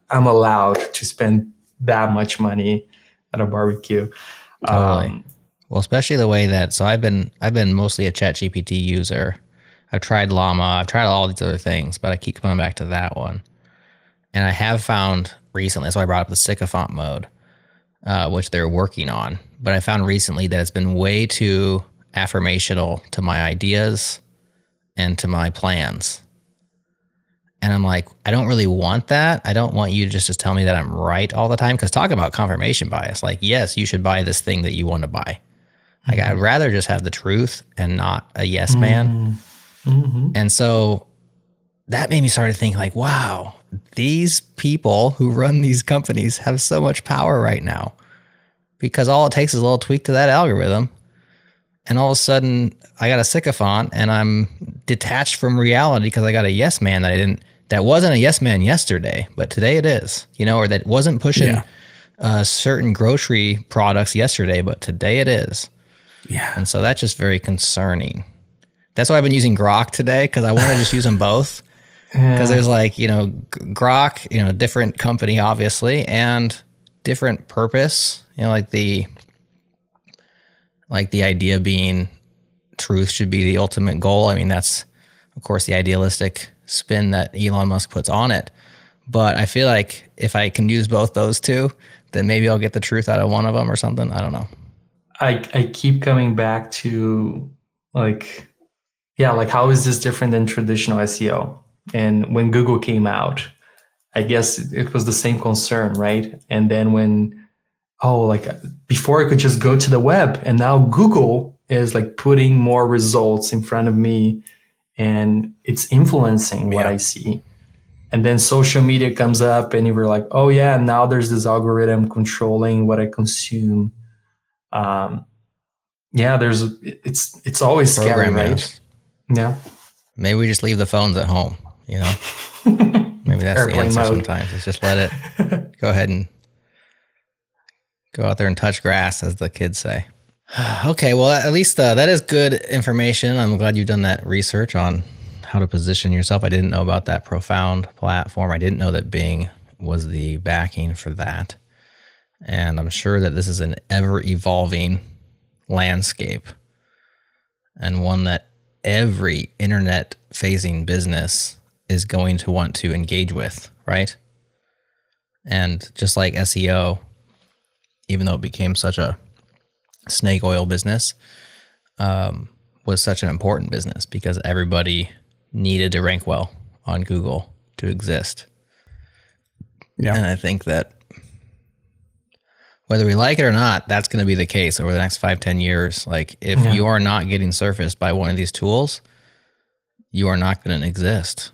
Speaker 4: I'm allowed to spend that much money at a barbecue.
Speaker 1: Totally.
Speaker 4: Um,
Speaker 1: Well, especially the way that, so I've been, I've been mostly a ChatGPT user. I've tried Llama, I've tried all these other things, but I keep coming back to that one. And I have found recently, so I brought up the sycophant mode, uh, which they're working on. But I found recently that it's been way too affirmational to my ideas and to my plans. And I'm like, I don't really want that. I don't want you just to tell me that I'm right all the time. Because talk about confirmation bias. Like, yes, you should buy this thing that you want to buy. Like, I'd rather just have the truth and not a yes man.
Speaker 4: Mm-hmm.
Speaker 1: And so that made me start to think like, wow, these people who run these companies have so much power right now, because all it takes is a little tweak to that algorithm. And all of a sudden I got a sycophant and I'm detached from reality because I got a yes man that I didn't, that wasn't a yes man yesterday, but today it is, you know, or that wasn't pushing
Speaker 7: Yeah.
Speaker 1: uh, certain grocery products yesterday, but today it is.
Speaker 7: Yeah.
Speaker 1: And so that's just very concerning. That's why I've been using Grok today, because I want to just use them both. Because there's like, you know, G- Grok, you know, different company, obviously, and different purpose. You know, like the, like the idea being truth should be the ultimate goal. I mean, that's, of course, the idealistic spin that Elon Musk puts on it. But I feel like if I can use both those two, then maybe I'll get the truth out of one of them or something. I don't know.
Speaker 4: I, I keep coming back to like, yeah, like how is this different than traditional S E O? And when Google came out, I guess it was the same concern, right? And then when, oh, like before I could just go to the web, and now Google is like putting more results in front of me and it's influencing what
Speaker 1: Yeah.
Speaker 4: I see. And then social media comes up and you were like, oh yeah, now there's this algorithm controlling what I consume. Um, yeah, there's, it's, it's always scary,
Speaker 1: Programming
Speaker 4: right?
Speaker 1: us.
Speaker 4: Yeah.
Speaker 1: Maybe we just leave the phones at home, you know? Maybe that's the
Speaker 4: Airplane
Speaker 1: answer
Speaker 4: mode.
Speaker 1: sometimes. Is just let it go ahead and go out there and touch grass, as the kids say. Okay, well, at least uh, that is good information. I'm glad you've done that research on how to position yourself. I didn't know about that Profound platform. I didn't know that Bing was the backing for that. And I'm sure that this is an ever-evolving landscape, and one that every internet-facing business is going to want to engage with, right? And just like S E O, even though it became such a snake oil business, um, was such an important business because everybody needed to rank well on Google to exist.
Speaker 7: Yeah.
Speaker 1: And I think that whether we like it or not, that's going to be the case over the next five, ten years. Like, if
Speaker 4: Yeah.
Speaker 1: you are not getting surfaced by one of these tools, you are not going to exist,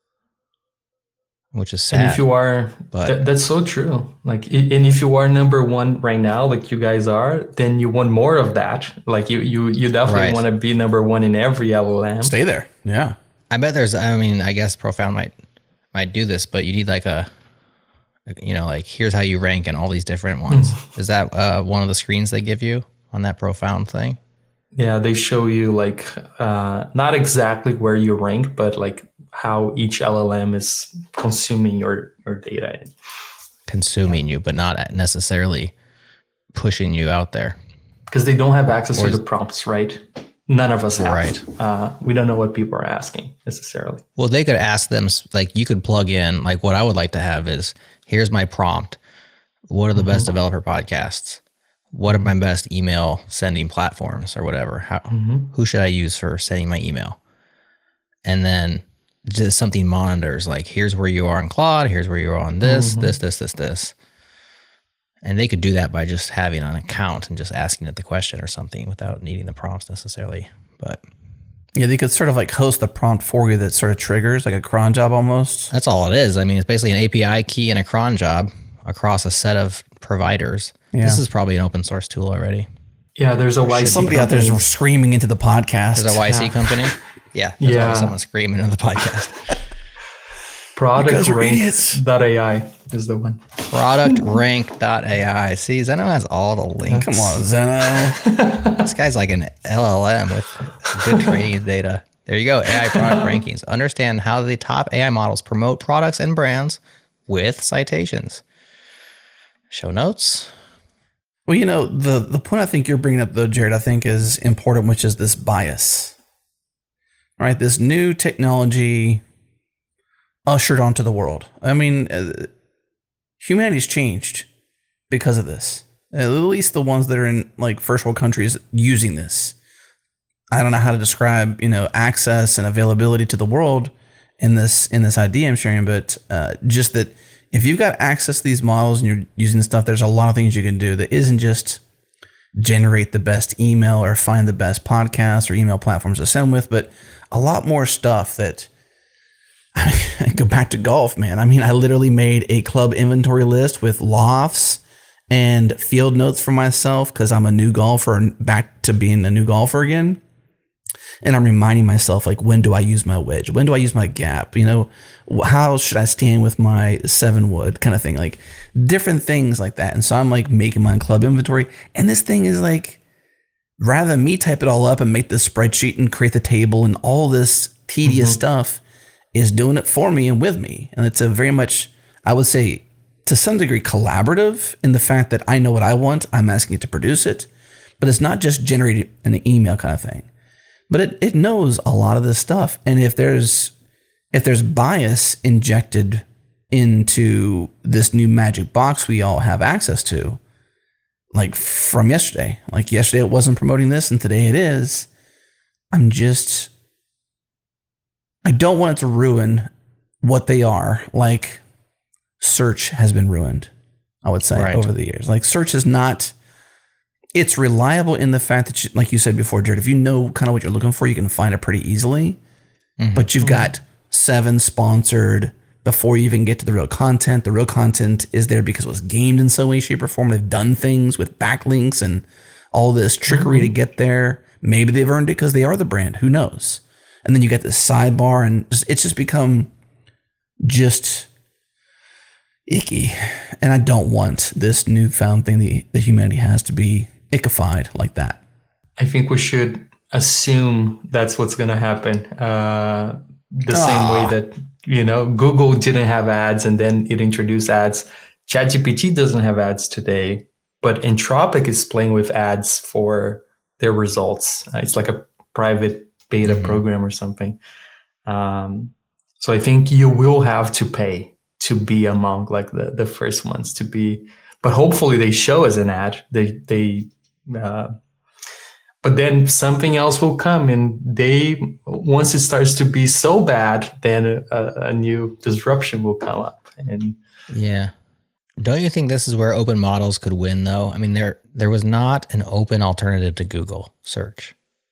Speaker 1: which is sad.
Speaker 4: And if you are,
Speaker 1: but-
Speaker 4: that, that's so true. Like, i- and if you are number one right now, like you guys are, then you want more of that. Like you, you, you definitely
Speaker 1: Right.
Speaker 4: want to be number one in every L L M.
Speaker 7: Stay there. Yeah.
Speaker 1: I bet there's, I mean, I guess Profound might might do this, but you need like a, you know, like here's how you rank in all these different ones. Is that uh, one of the screens they give you on that Profound thing?
Speaker 4: Yeah, they show you like uh, not exactly where you rank, but like how each L L M is consuming your your data.
Speaker 1: Consuming you, but not necessarily pushing you out there.
Speaker 4: Because they don't have access
Speaker 1: Or
Speaker 4: to
Speaker 1: is-
Speaker 4: the prompts, right? None of us have.
Speaker 1: Right.
Speaker 4: Uh, we don't know what people are asking necessarily.
Speaker 1: Well, they could ask them, like, you could plug in, like, what I would like to have is, here's my prompt. What are the best developer podcasts? What are my best email sending platforms or whatever? How, who should I use for sending my email? And then just something monitors, like, here's where you are on Claude, here's where you are on this, this, this, this, this. And they could do that by just having an account and just asking it the question or something without needing the prompts necessarily. But
Speaker 7: Yeah, they could sort of like host a prompt for you that sort of triggers like a cron job almost.
Speaker 1: that's all it is. I mean, it's basically an A P I key and a cron job across a set of providers.
Speaker 7: Yeah.
Speaker 1: This is probably an open source tool already.
Speaker 4: Yeah, there's a Y C
Speaker 7: Somebody out there
Speaker 4: company.
Speaker 7: is screaming into the podcast.
Speaker 1: There's a Y C
Speaker 4: Yeah.
Speaker 1: company. Yeah. There's
Speaker 4: Yeah.
Speaker 1: always someone screaming in the podcast.
Speaker 4: Product
Speaker 7: Because we're
Speaker 4: rank
Speaker 7: idiots.
Speaker 4: dot A I is the one.
Speaker 1: Product rank dot A I. See, Zeno has all the links.
Speaker 7: Come on, Zeno.
Speaker 1: This guy's like an L L M with good training data. There you go. A I product rankings. Understand how the top A I models promote products and brands with citations. Show notes.
Speaker 7: Well, you know, the, the point I think you're bringing up, though, Jared, I think is important, which is this bias. Right? This new technology ushered onto the world. I mean, uh, humanity's changed because of this. At least the ones that are in like first world countries using this. I don't know how to describe, you know, access and availability to the world in this in this idea I'm sharing, but uh, just that if you've got access to these models and you're using stuff, there's a lot of things you can do that isn't just generate the best email or find the best podcast or email platforms to send with, but a lot more stuff that I go back to golf, man. I mean, I literally made a club inventory list with lofts and field notes for myself because I'm a new golfer and back to being a new golfer again. And I'm reminding myself, like, when do I use my wedge? When do I use my gap? You know, how should I stand with my seven wood kind of thing? Like different things like that. And so I'm like making my club inventory. And this thing is like, rather than me type it all up and make this spreadsheet and create the table and all this tedious mm-hmm. stuff, is doing it for me and with me. And it's a very much, I would say, to some degree collaborative in the fact that I know what I want. I'm asking it to produce it, but it's not just generating an email kind of thing, but it, it knows a lot of this stuff. And if there's, if there's bias injected into this new magic box we all have access to, like from yesterday, like yesterday it wasn't promoting this and today it is, I'm just, I don't want it to ruin what they are. Like search has been ruined, I would say, right. over the years. Like search is not, it's reliable in the fact that, you, like you said before, Jared, if you know kind of what you're looking for, you can find it pretty easily. Mm-hmm. But you've got seven sponsored before you even get to the real content. The real content is there because it was gamed in some way, shape, or form. They've done things with backlinks and all this trickery mm-hmm. to get there. Maybe they've earned it because they are the brand. Who knows? And then you get this sidebar, and it's just become just icky. And I don't want this newfound thing that, that humanity has to be ickified like that.
Speaker 4: I think we should assume that's what's going to happen. Uh, the oh. same way that, you know, Google didn't have ads and then it introduced ads. ChatGPT doesn't have ads today, but Anthropic is playing with ads for their results. Uh, it's like a private beta mm-hmm. program or something. Um, so I think you will have to pay to be among like the, the first ones to be, but hopefully they show as an ad. They, they, uh, but then something else will come, and they, once it starts to be so bad, then a, a new disruption will come up. And
Speaker 1: yeah. Don't you think this is where open models could win though? I mean, there, there was not an open alternative to Google search.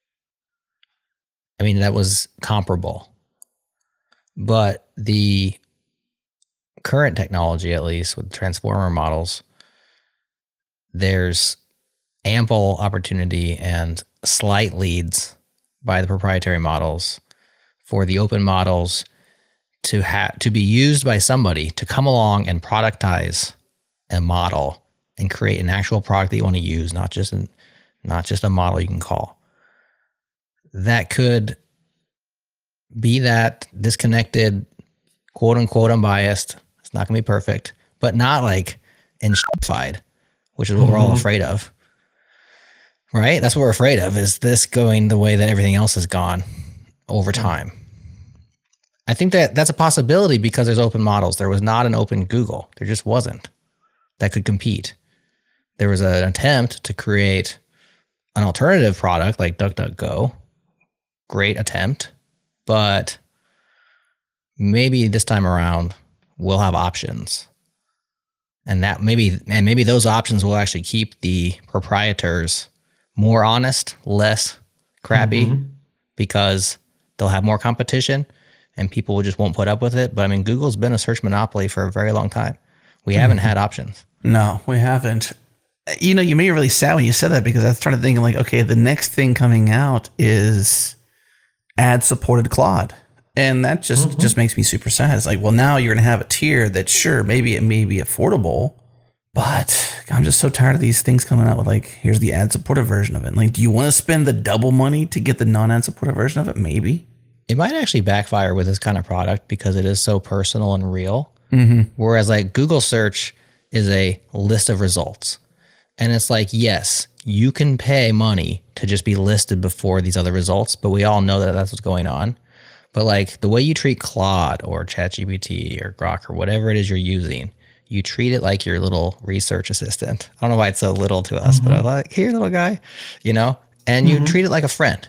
Speaker 1: I mean, that was comparable, but the current technology, at least with transformer models, there's ample opportunity and slight leads by the proprietary models for the open models to have to be used by somebody to come along and productize a model and create an actual product that you want to use, not just an, not just a model you can call. That could be that disconnected, quote unquote, unbiased. It's not going to be perfect, but not like enshittified, which is what mm-hmm. we're all afraid of. Right? That's what we're afraid of, is this going the way that everything else has gone over time. I think that that's a possibility because there's open models. There was not an open Google. There just wasn't that could compete. There was an attempt to create an alternative product like DuckDuckGo. Great attempt, but maybe this time around we'll have options. And that maybe, and maybe those options will actually keep the proprietors more honest, less crappy, mm-hmm. because they'll have more competition and people just won't put up with it. But I mean, Google's been a search monopoly for a very long time. We mm-hmm. haven't had options.
Speaker 7: No, we haven't. You know, you made me really sad when you said that, because I started thinking like, okay, the next thing coming out is ad-supported Claude. And that just, mm-hmm. just makes me super sad. It's like, well, now you're going to have a tier that, sure, maybe it may be affordable, but I'm just so tired of these things coming out with like, here's the ad-supported version of it. Like, do you want to spend the double money to get the non-ad-supported version of it? Maybe.
Speaker 1: It might actually backfire with this kind of product because it is so personal and real.
Speaker 7: Mm-hmm.
Speaker 1: Whereas like Google search is a list of results. And it's like, yes, you can pay money to just be listed before these other results, but we all know that that's what's going on. But like the way you treat Claude or ChatGPT or Grok or whatever it is you're using, you treat it like your little research assistant. I don't know why it's so little to us, mm-hmm. but I'm like, here, little guy, you know, and you mm-hmm. treat it like a friend.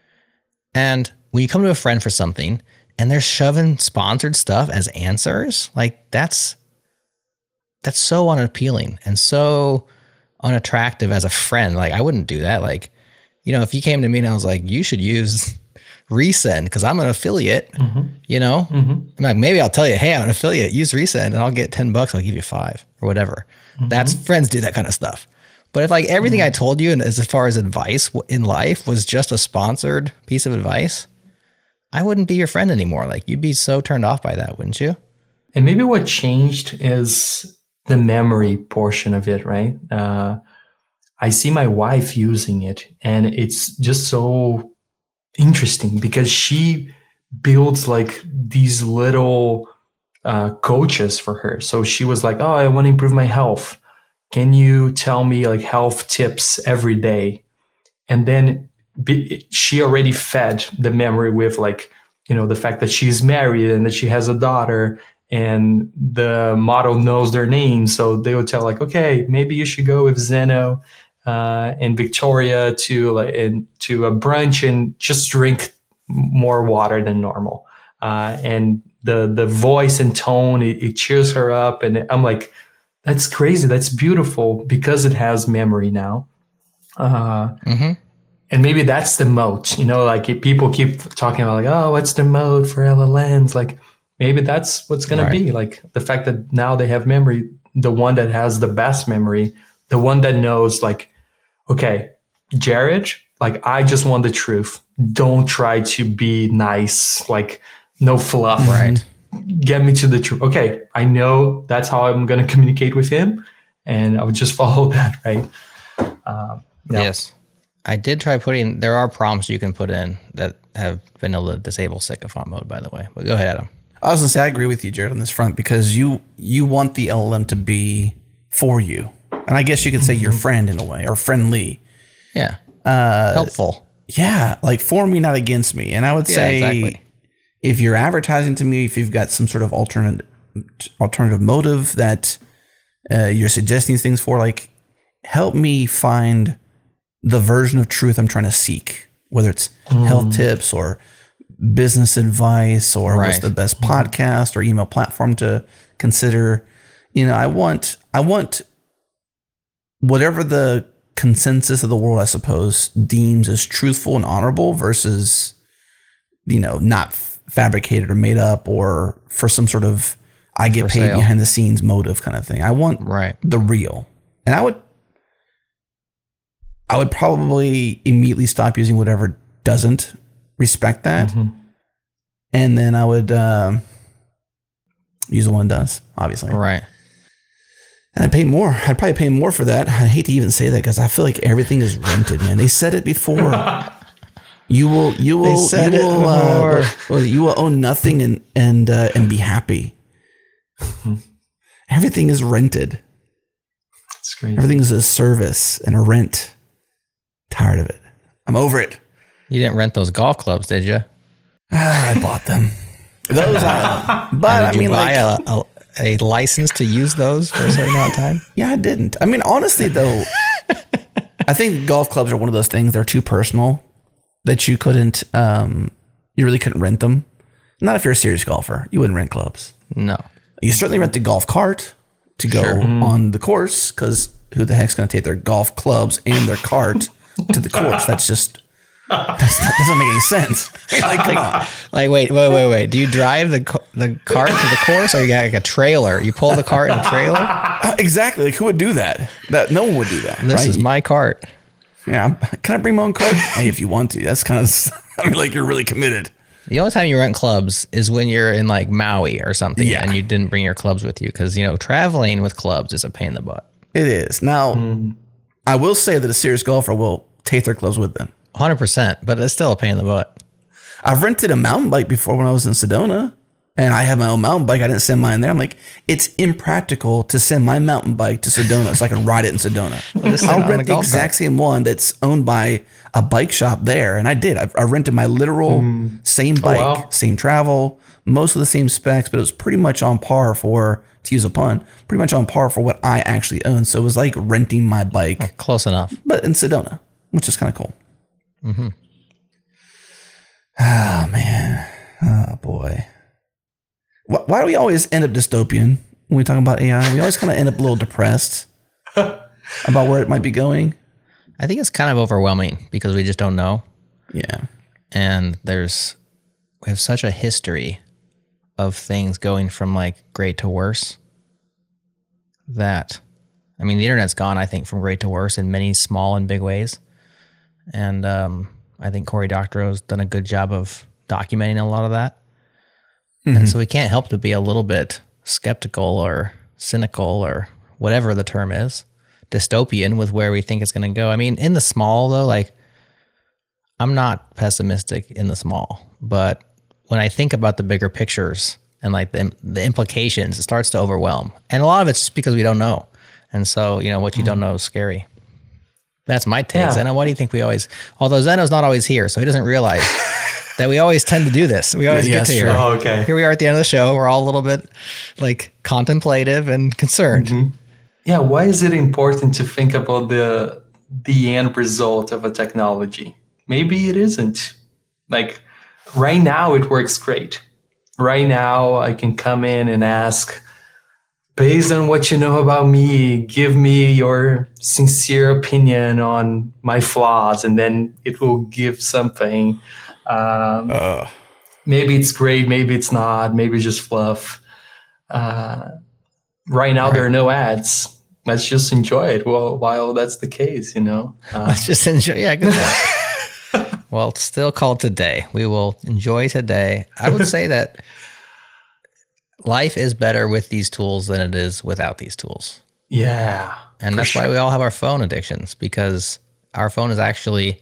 Speaker 1: And when you come to a friend for something and they're shoving sponsored stuff as answers, like that's, that's so unappealing and so unattractive as a friend. Like I wouldn't do that. Like, you know, if you came to me and I was like, you should use Resend because I'm an affiliate, mm-hmm. you know, mm-hmm. I'm like, maybe I'll tell you, hey, I'm an affiliate, use Resend and I'll get ten bucks. I'll give you five or whatever. Mm-hmm. That's friends do that kind of stuff. But if like everything mm-hmm. I told you and as far as advice in life was just a sponsored piece of advice, I wouldn't be your friend anymore. Like you'd be so turned off by that, wouldn't you?
Speaker 4: And maybe what changed is the memory portion of it, right? Uh, I see my wife using it and it's just so interesting because she builds like these little uh, coaches for her. So she was like, oh, I want to improve my health. Can you tell me like health tips every day? And then be, she already fed the memory with like, you know, the fact that she's married and that she has a daughter and the model knows their name. So they would tell like, okay, maybe you should go with Zeno Uh, and Victoria to like in, to a brunch and just drink more water than normal. Uh, and the the voice and tone it, it cheers her up, and I'm like, that's crazy, that's beautiful because it has memory now. Uh, mm-hmm. And maybe that's the moat, you know, like if people keep talking about like, oh, what's the moat for L L Ms? Like maybe that's what's gonna right. be like the fact that now they have memory, the one that has the best memory, the one that knows like, okay, Jared, like I just want the truth. Don't try to be nice, like no fluff.
Speaker 1: Right.
Speaker 4: Get me to the truth. Okay, I know that's how I'm going to communicate with him, and I would just follow that, right? Um, yeah.
Speaker 1: Yes. I did try putting, there are prompts you can put in that have been able to disable sycophant mode, by the way. But go ahead, Adam.
Speaker 7: I was going to say, I agree with you, Jared, on this front, because you you want the L L M to be for you. And I guess you could say your friend in a way, or friendly.
Speaker 1: Yeah.
Speaker 7: Uh,
Speaker 1: Helpful.
Speaker 7: Yeah. Like for me, not against me. And I would
Speaker 1: yeah,
Speaker 7: say
Speaker 1: exactly.
Speaker 7: if you're advertising to me, if you've got some sort of alternative alternative motive that uh, you're suggesting things for, like help me find the version of truth I'm trying to seek, whether it's mm. health tips or business advice or right. what's the best mm. podcast or email platform to consider. You know, I want, I want, whatever the consensus of the world, I suppose, deems as truthful and honorable versus, you know, not f- fabricated or made up or for some sort of I get
Speaker 1: for
Speaker 7: paid
Speaker 1: sale.
Speaker 7: behind the scenes motive kind of thing. I want
Speaker 1: right.
Speaker 7: the real. And I would I would probably immediately stop using whatever doesn't respect that. Mm-hmm. And then I would um, use the one that does, obviously.
Speaker 1: Right.
Speaker 7: And I'd pay more. I'd probably pay more for that. I hate to even say that because I feel like everything is rented, man. They said it before. You will, you will, you will, uh, well, you will own nothing and and uh, and be happy. Mm-hmm. Everything is rented.
Speaker 4: That's great.
Speaker 7: Everything is a service and a rent. Tired of it. I'm over it.
Speaker 1: You didn't rent those golf clubs, did you?
Speaker 7: Ah, I bought them. Those, I, but
Speaker 1: did
Speaker 7: I mean,
Speaker 1: you buy
Speaker 7: like.
Speaker 1: A, a, a license to use those for a certain amount of time?
Speaker 7: Yeah, I didn't. I mean, honestly, though, I think golf clubs are one of those things. They're too personal that you couldn't, um, you really couldn't rent them. Not if you're a serious golfer. You wouldn't rent clubs.
Speaker 1: No.
Speaker 7: You certainly rent the golf cart to go sure. on the course because who the heck's going to take their golf clubs and their cart to the course? That's just, that's, that doesn't make any sense. Like, come on.
Speaker 1: Like, wait, wait, wait, wait. Do you drive the the cart to the course, or you got like a trailer? You pull the cart in a trailer?
Speaker 7: Uh, exactly. Like, who would do that? That no one would do that.
Speaker 1: This
Speaker 7: right?
Speaker 1: is my cart.
Speaker 7: Yeah. Can I bring my own cart? Hey, if you want to. That's kind of, I mean, like you're really committed.
Speaker 1: The only time you rent clubs is when you're in like Maui or something, yeah. and you didn't bring your clubs with you because, you know, traveling with clubs is a pain in the butt.
Speaker 7: It is. Now, mm. I will say that a serious golfer will take their clubs with them.
Speaker 1: one hundred percent, but it's still a pain in the butt.
Speaker 7: I've rented a mountain bike before when I was in Sedona. And I have my own mountain bike. I didn't send mine there. I'm like, it's impractical to send my mountain bike to Sedona so I can ride it in Sedona. I'll rent the exact same one that's owned by a bike shop there. And I did. I, I rented my literal mm. same bike, oh, wow. same travel, most of the same specs, but it was pretty much on par for, to use a pun, pretty much on par for what I actually own. So it was like renting my bike.
Speaker 1: Oh, close enough.
Speaker 7: But in Sedona, which is kind of cool.
Speaker 1: Mm-hmm.
Speaker 7: Oh, man. Oh, boy. Why do we always end up dystopian when we talk about A I? We always kind of end up a little depressed about where it might be going.
Speaker 1: I think it's kind of overwhelming because we just don't know.
Speaker 7: Yeah.
Speaker 1: And there's, we have such a history of things going from like great to worse that, I mean, the internet's gone, I think, from great to worse in many small and big ways. And um, I think Cory Doctorow's done a good job of documenting a lot of that. Mm-hmm. And so we can't help to be a little bit skeptical or cynical or whatever the term is, dystopian with where we think it's going to go. I mean, in the small though, like I'm not pessimistic in the small, but when I think about the bigger pictures and like the, the implications, it starts to overwhelm. And a lot of it's just because we don't know. And so, you know, what you mm-hmm. don't know is scary. That's my take. Yeah. Zeno, why do you think we always, although Zeno's not always here, so he doesn't realize that we always tend to do this. We always yes, get to here.
Speaker 4: Oh, okay.
Speaker 1: Here we are at the end of the show. We're all a little bit like contemplative and concerned.
Speaker 4: Mm-hmm. Yeah. Why is it important to think about the the end result of a technology? Maybe it isn't. Like right now, it works great. Right now, I can come in and ask, based on what you know about me, give me your sincere opinion on my flaws, and then it will give something. Um, uh. Maybe it's great, maybe it's not, maybe it's just fluff. Uh, right now, right. there are no ads. Let's just enjoy it. Well, while that's the case, you know. Uh,
Speaker 1: Let's just enjoy. Yeah, good point. Well, it's still called today. We will enjoy today. I would say that life is better with these tools than it is without these tools.
Speaker 4: Yeah.
Speaker 1: And that's sure. why we all have our phone addictions, because our phone is actually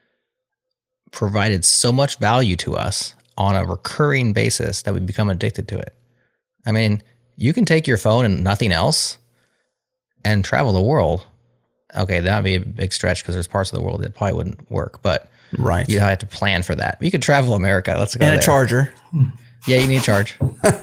Speaker 1: provided so much value to us on a recurring basis that we become addicted to it. I mean, you can take your phone and nothing else and travel the world. Okay, that would be a big stretch because there's parts of the world that probably wouldn't work, but
Speaker 7: right,
Speaker 1: you have to plan for that. You could travel America. Let's go.
Speaker 7: And
Speaker 1: there.
Speaker 7: a charger.
Speaker 1: Yeah, you need a charge.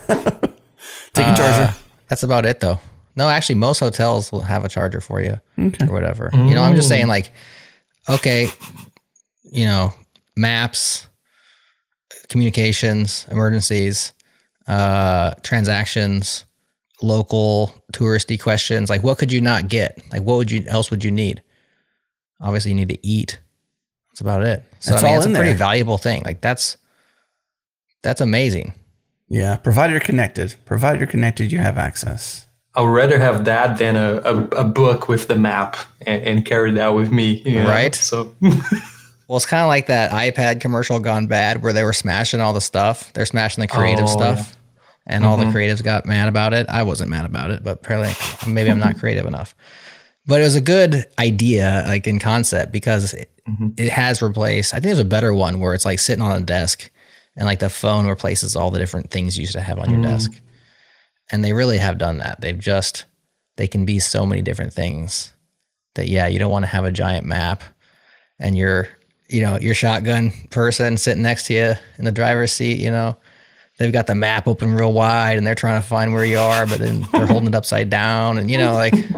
Speaker 7: Take a charger.
Speaker 1: Uh, that's about it, though. No, actually, most hotels will have a charger for you
Speaker 7: okay.
Speaker 1: or whatever. Mm. You know, I'm just saying, like, okay, you know, maps, communications, emergencies, uh, transactions, local touristy questions. Like, what could you not get? Like, what would you else would you need? Obviously, you need to eat. That's about it. So
Speaker 7: that's
Speaker 1: I mean,
Speaker 7: all
Speaker 1: it's
Speaker 7: in
Speaker 1: a pretty
Speaker 7: there.
Speaker 1: valuable thing. Like, that's that's amazing.
Speaker 7: Yeah, provided you're connected. Provided you're connected, you have access.
Speaker 4: I would rather have that than a, a, a book with the map and, and carry that with me. You know?
Speaker 1: Right.
Speaker 4: So,
Speaker 1: well, it's kind of like that iPad commercial gone bad where they were smashing all the stuff. They're smashing the creative
Speaker 4: oh,
Speaker 1: stuff.
Speaker 4: Yeah.
Speaker 1: And all mm-hmm. the creatives got mad about it. I wasn't mad about it, but apparently maybe I'm not creative enough. But it was a good idea, like in concept, because it, mm-hmm. it has replaced, I think there's a better one where it's like sitting on a desk and like the phone replaces all the different things you used to have on your mm. desk. And they really have done that. They've just, they can be so many different things that, yeah, you don't want to have a giant map and your, you know, your shotgun person sitting next to you in the driver's seat, you know, they've got the map open real wide and they're trying to find where you are, but then they're holding it upside down. And, you know, like, it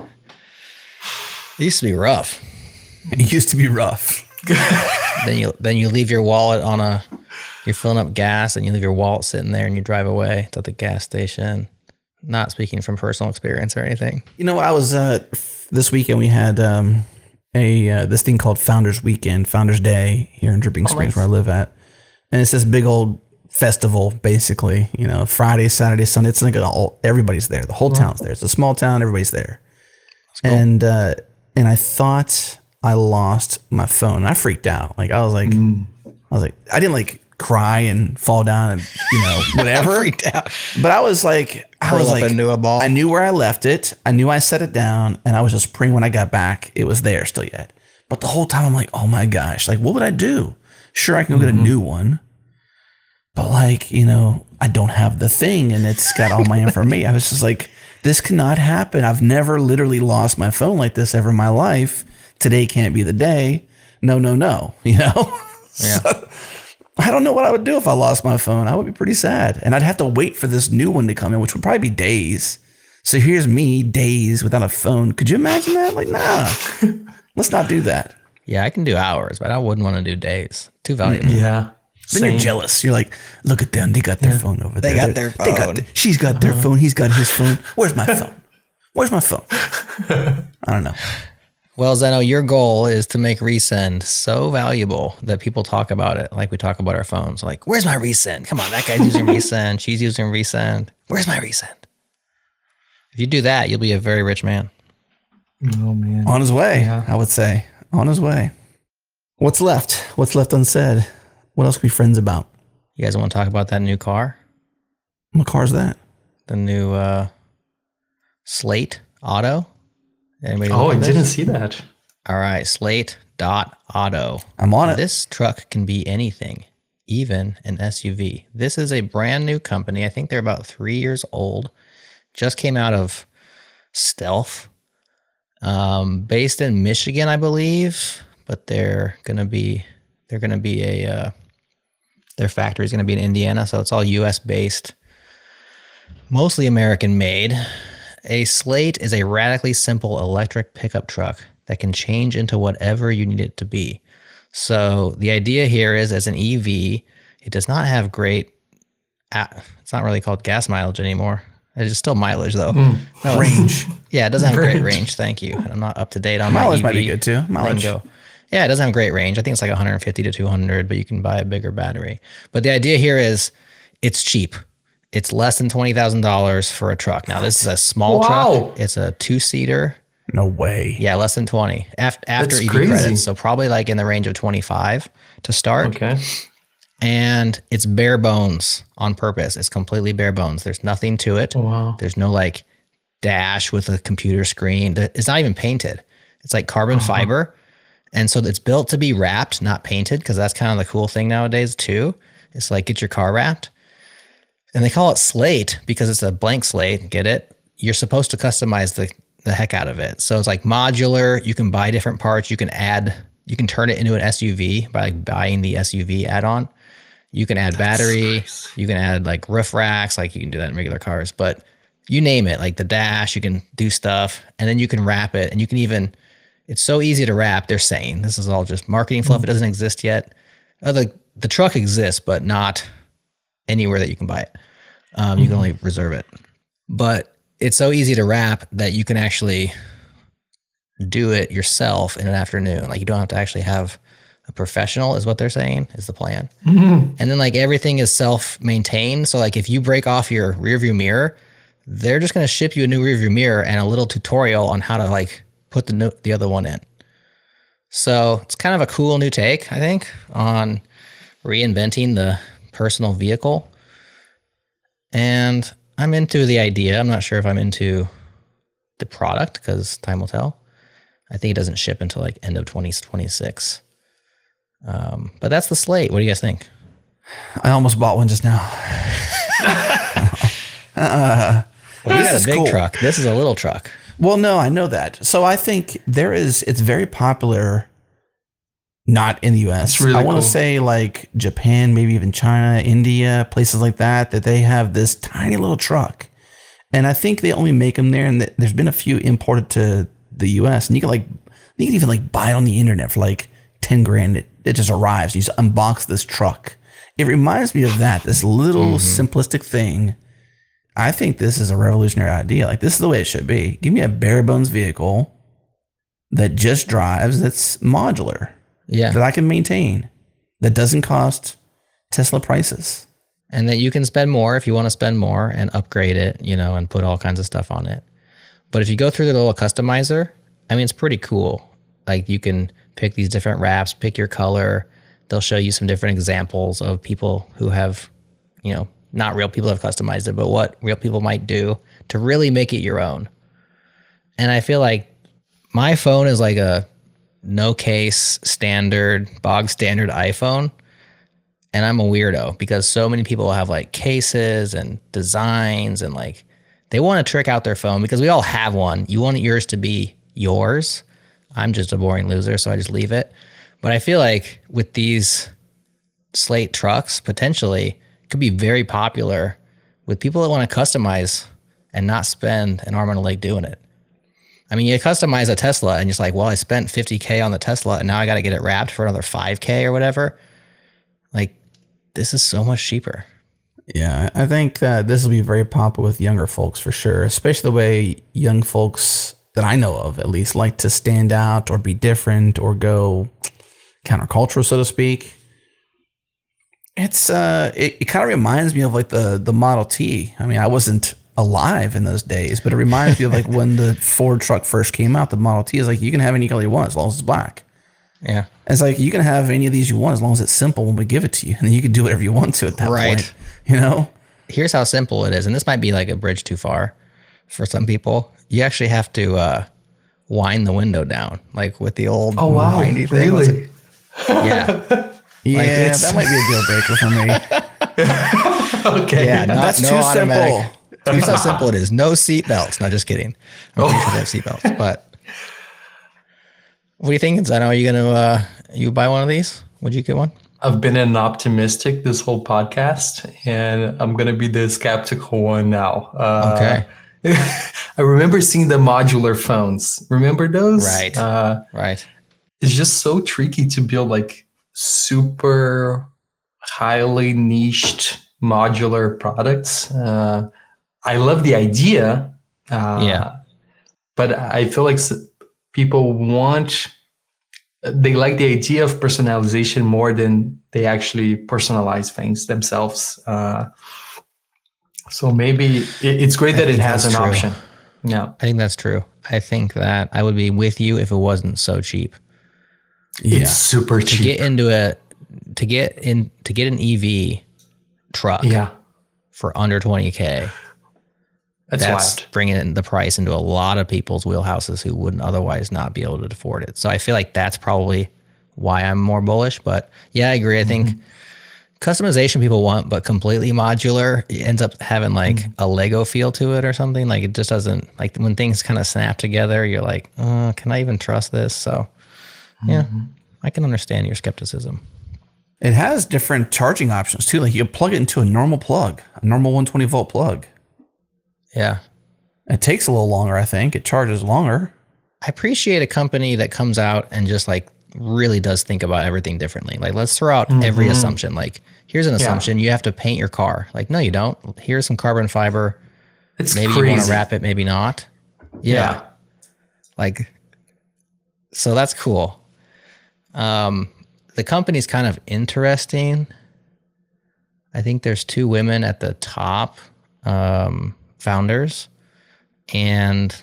Speaker 1: used to be rough.
Speaker 7: It used to be rough.
Speaker 1: then you, then you leave your wallet on a, you're filling up gas and you leave your wallet sitting there and you drive away to the gas station. Not speaking from personal experience or anything.
Speaker 7: You know, I was, uh, this weekend we had um, a, uh, this thing called Founders Weekend, Founders Day here in Dripping Springs, oh, nice. Where I live at. And it's this big old festival, basically, you know, Friday, Saturday, Sunday. It's like all, everybody's there. The whole wow. town's there. It's a small town. Everybody's there. Cool. And, uh, and I thought I lost my phone. I freaked out. Like, I was like, mm. I was like, I didn't like cry and fall down and, you know, whatever.
Speaker 1: Freaked out.
Speaker 7: But I was like, I
Speaker 1: Curl
Speaker 7: was
Speaker 1: up
Speaker 7: like,
Speaker 1: into a ball.
Speaker 7: I knew where I left it. I knew I set it down and I was just praying when I got back, it was there still yet. But the whole time I'm like, oh my gosh, like, what would I do? Sure, I can go mm-hmm. get a new one. but like, you know, I don't have the thing and it's got all my information. I was just like, this cannot happen. I've never literally lost my phone like this ever in my life. Today can't be the day. No, no, no. You know?
Speaker 1: Yeah.
Speaker 7: So, I don't know what I would do if I lost my phone. I would be pretty sad. And I'd have to wait for this new one to come in, which would probably be days. So here's me, days without a phone. Could you imagine that? Like, nah, let's not do that.
Speaker 1: Yeah, I can do hours, but I wouldn't want to do days. Too valuable.
Speaker 4: Yeah.
Speaker 7: Then
Speaker 4: Same.
Speaker 7: you're jealous. You're like, look at them. They got their phone over there.
Speaker 1: They got
Speaker 7: They're-
Speaker 1: their
Speaker 7: They got
Speaker 1: phone.
Speaker 7: the- she's got their phone. He's got his phone. Where's my phone? Where's my phone? I don't know.
Speaker 1: Well, Zeno, your goal is to make resend so valuable that people talk about it like we talk about our phones. Like, where's my resend? Come on, that guy's using resend. She's using resend. Where's my resend? If you do that, you'll be a very rich man.
Speaker 4: Oh man.
Speaker 7: On his way,
Speaker 4: Yeah.
Speaker 7: I would say. On his way. What's left? What's left unsaid? What else can we be friends about?
Speaker 1: You guys want to talk about that new car?
Speaker 7: What car's that?
Speaker 1: The new uh, Slate Auto? Anybody
Speaker 4: Oh,
Speaker 1: look
Speaker 4: I
Speaker 1: at this?
Speaker 4: didn't see that.
Speaker 1: All right, Slate dot Auto.
Speaker 7: I'm on it.
Speaker 1: This truck can be anything, even an S U V. This is a brand new company. I think they're about three years old. Just came out of Stealth, um, based in Michigan, I believe. But they're gonna be they're gonna be a uh, their factory is gonna be in Indiana, so it's all U S based, mostly American made. A Slate is a radically simple electric pickup truck that can change into whatever you need it to be. So the idea here is, as an E V, it does not have great, it's not really called gas mileage anymore. It's still mileage though.
Speaker 4: Mm.
Speaker 1: No,
Speaker 7: Range.
Speaker 1: yeah, it doesn't have great
Speaker 4: Range.
Speaker 1: range. Thank you. I'm not up to date on
Speaker 7: Mileage
Speaker 1: my
Speaker 7: might
Speaker 1: E V
Speaker 7: be good too. Mileage.
Speaker 1: lingo. Yeah, it doesn't have great range. I think it's like one fifty to two hundred, but you can buy a bigger battery. But the idea here is it's cheap. It's less than twenty thousand dollars for a truck. Now, this is a small
Speaker 4: Wow.
Speaker 1: truck. It's a two-seater.
Speaker 7: No way.
Speaker 1: Yeah, less than twenty. After, after
Speaker 4: That's
Speaker 1: E V
Speaker 4: crazy.
Speaker 1: credits. So probably like in the range of twenty-five to start.
Speaker 4: Okay.
Speaker 1: And it's bare bones on purpose. It's completely bare bones. There's nothing to it.
Speaker 4: Wow.
Speaker 1: There's no like dash with a computer screen. It's not even painted. It's like carbon
Speaker 4: Uh-huh.
Speaker 1: fiber. And so it's built to be wrapped, not painted, because that's kind of the cool thing nowadays too. It's like get your car wrapped. And they call it Slate because it's a blank slate. Get it? You're supposed to customize the, the heck out of it. So it's like modular. You can buy different parts. You can add, you can turn it into an S U V by like buying the S U V add-on. You can add battery.
Speaker 4: nice.
Speaker 1: You can add like roof racks. Like you can do that in regular cars, but you name it, like the dash, you can do stuff, and then you can wrap it. And you can even, it's so easy to wrap. They're saying this is all just marketing fluff. It doesn't exist yet. Uh, the, the truck exists, but not anywhere that you can buy it. Um, you can only reserve it. But it's so easy to wrap that you can actually do it yourself in an afternoon. Like you don't have to actually have a professional, is what they're saying, is the plan. And then like everything is self-maintained. So like if you break off your rear view mirror, they're just going to ship you a new rear view mirror and a little tutorial on how to like put the no- the other one in. So it's kind of a cool new take, I think, on reinventing the personal vehicle. And I'm into the idea. I'm not sure if I'm into the product because time will tell. I think it doesn't ship until like end of twenty twenty-six. Um, but that's the Slate. What do you guys think?
Speaker 7: I almost bought one just now. uh,
Speaker 1: Well, you
Speaker 7: This
Speaker 1: got
Speaker 7: is
Speaker 1: a big
Speaker 7: cool.
Speaker 1: truck. This is a little truck.
Speaker 7: well, no, I know that. So I think there is, it's very popular, not in the U S.
Speaker 4: It's really
Speaker 7: I want to
Speaker 4: cool.
Speaker 7: say like Japan, maybe even China, India, places like that, that they have this tiny little truck. And I think they only make them there. And th- there's been a few imported to the U S. And you can like, you can even like buy it on the internet for like ten grand. It, it just arrives. You just unbox this truck. It reminds me of that, this little simplistic thing. I think this is a revolutionary idea. Like this is the way it should be. Give me a bare bones vehicle that just drives, that's modular,
Speaker 1: Yeah.
Speaker 7: that I can maintain, that doesn't cost Tesla prices.
Speaker 1: And that you can spend more if you want to spend more and upgrade it, you know, and put all kinds of stuff on it. But if you go through the little customizer, I mean, it's pretty cool. Like you can pick these different wraps, pick your color. They'll show you some different examples of people who have, you know, not real people have customized it, but what real people might do to really make it your own. And I feel like my phone is like a no case standard, bog standard iPhone. and I'm a weirdo because so many people have like cases and designs and like they want to trick out their phone because we all have one. You want yours to be yours. I'm just a boring loser, so I just leave it. But I feel like with these Slate trucks, potentially could be very popular with people that want to customize and not spend an arm and a leg doing it. I mean, you customize a Tesla and you're just like, well, I spent fifty K on the Tesla and now I got to get it wrapped for another five K or whatever. Like, this is so much cheaper.
Speaker 7: Yeah, I think that this will be very popular with younger folks for sure, especially the way young folks that I know of at least like to stand out or be different or go countercultural, so to speak. It's uh, it, it kind of reminds me of like the the Model T. I mean, I wasn't alive in those days, but it reminds me of like when the Ford truck first came out. The Model T is like, you can have any color you want as long as it's black.
Speaker 1: Yeah,
Speaker 7: it's like you can have any of these you want as long as it's simple when we give it to you, and then you can do whatever you want to at that
Speaker 1: right.
Speaker 7: point. You know,
Speaker 1: here's how simple it is, and this might be like a bridge too far for some people. You actually have to uh, wind the window down, like with the old
Speaker 4: oh wow,
Speaker 1: windy thing.
Speaker 4: really?
Speaker 1: Yeah.
Speaker 7: Yeah,
Speaker 1: like
Speaker 7: that might be a deal breaker for me.
Speaker 4: Okay.
Speaker 1: Yeah, not,
Speaker 7: That's
Speaker 1: no
Speaker 7: too
Speaker 1: automatic.
Speaker 7: simple.
Speaker 1: Here's how simple it is. No seat belts. No, just kidding. I'm pretty sure they have seat belts. But what do you think, Zeno? Are you going to uh, you buy one of these? Would you get one?
Speaker 4: I've been an optimistic this whole podcast, and I'm going to be the skeptical one now. Uh,
Speaker 1: Okay.
Speaker 4: I remember seeing the modular phones. Remember those?
Speaker 1: Right.
Speaker 4: Uh,
Speaker 1: Right.
Speaker 4: it's just so tricky to build like super highly niched modular products. Uh, I love the idea. Uh,
Speaker 1: Yeah.
Speaker 4: But I feel like s- people want, they like the idea of personalization more than they actually personalize things themselves. Uh, so maybe it, it's great
Speaker 1: I
Speaker 4: that it
Speaker 1: think
Speaker 4: has an
Speaker 1: that's true.
Speaker 4: option. Yeah.
Speaker 1: I think that's true. I think that I would be with you if it wasn't so cheap.
Speaker 7: Yeah,
Speaker 4: It's super
Speaker 1: To
Speaker 4: cheap.
Speaker 1: get into a to get in to get an E V truck
Speaker 4: yeah.
Speaker 1: for under twenty K.
Speaker 4: That's,
Speaker 1: That's
Speaker 4: wild.
Speaker 1: bringing in the price into a lot of people's wheelhouses who wouldn't otherwise not be able to afford it. So I feel like that's probably why I'm more bullish. But yeah, I agree. I think customization people want, but completely modular it ends up having like a Lego feel to it or something. Like it just doesn't, like when things kind of snap together, you're like, uh, can I even trust this? So yeah, I can understand your skepticism.
Speaker 7: it has different charging options too. Like you can plug it into a normal plug, a normal one twenty volt plug.
Speaker 1: Yeah.
Speaker 7: It takes a little longer, I think. It charges longer.
Speaker 1: I appreciate a company that comes out and just like really does think about everything differently. Like let's throw out every assumption. Like here's an assumption. You have to paint your car. Like, no, you don't. Here's some carbon fiber.
Speaker 4: It's
Speaker 1: Maybe
Speaker 4: crazy.
Speaker 1: you want to wrap it, maybe not. Yeah.
Speaker 4: Yeah.
Speaker 1: Like, so that's cool. Um, the company's kind of interesting. I think there's two women at the top, um, founders, and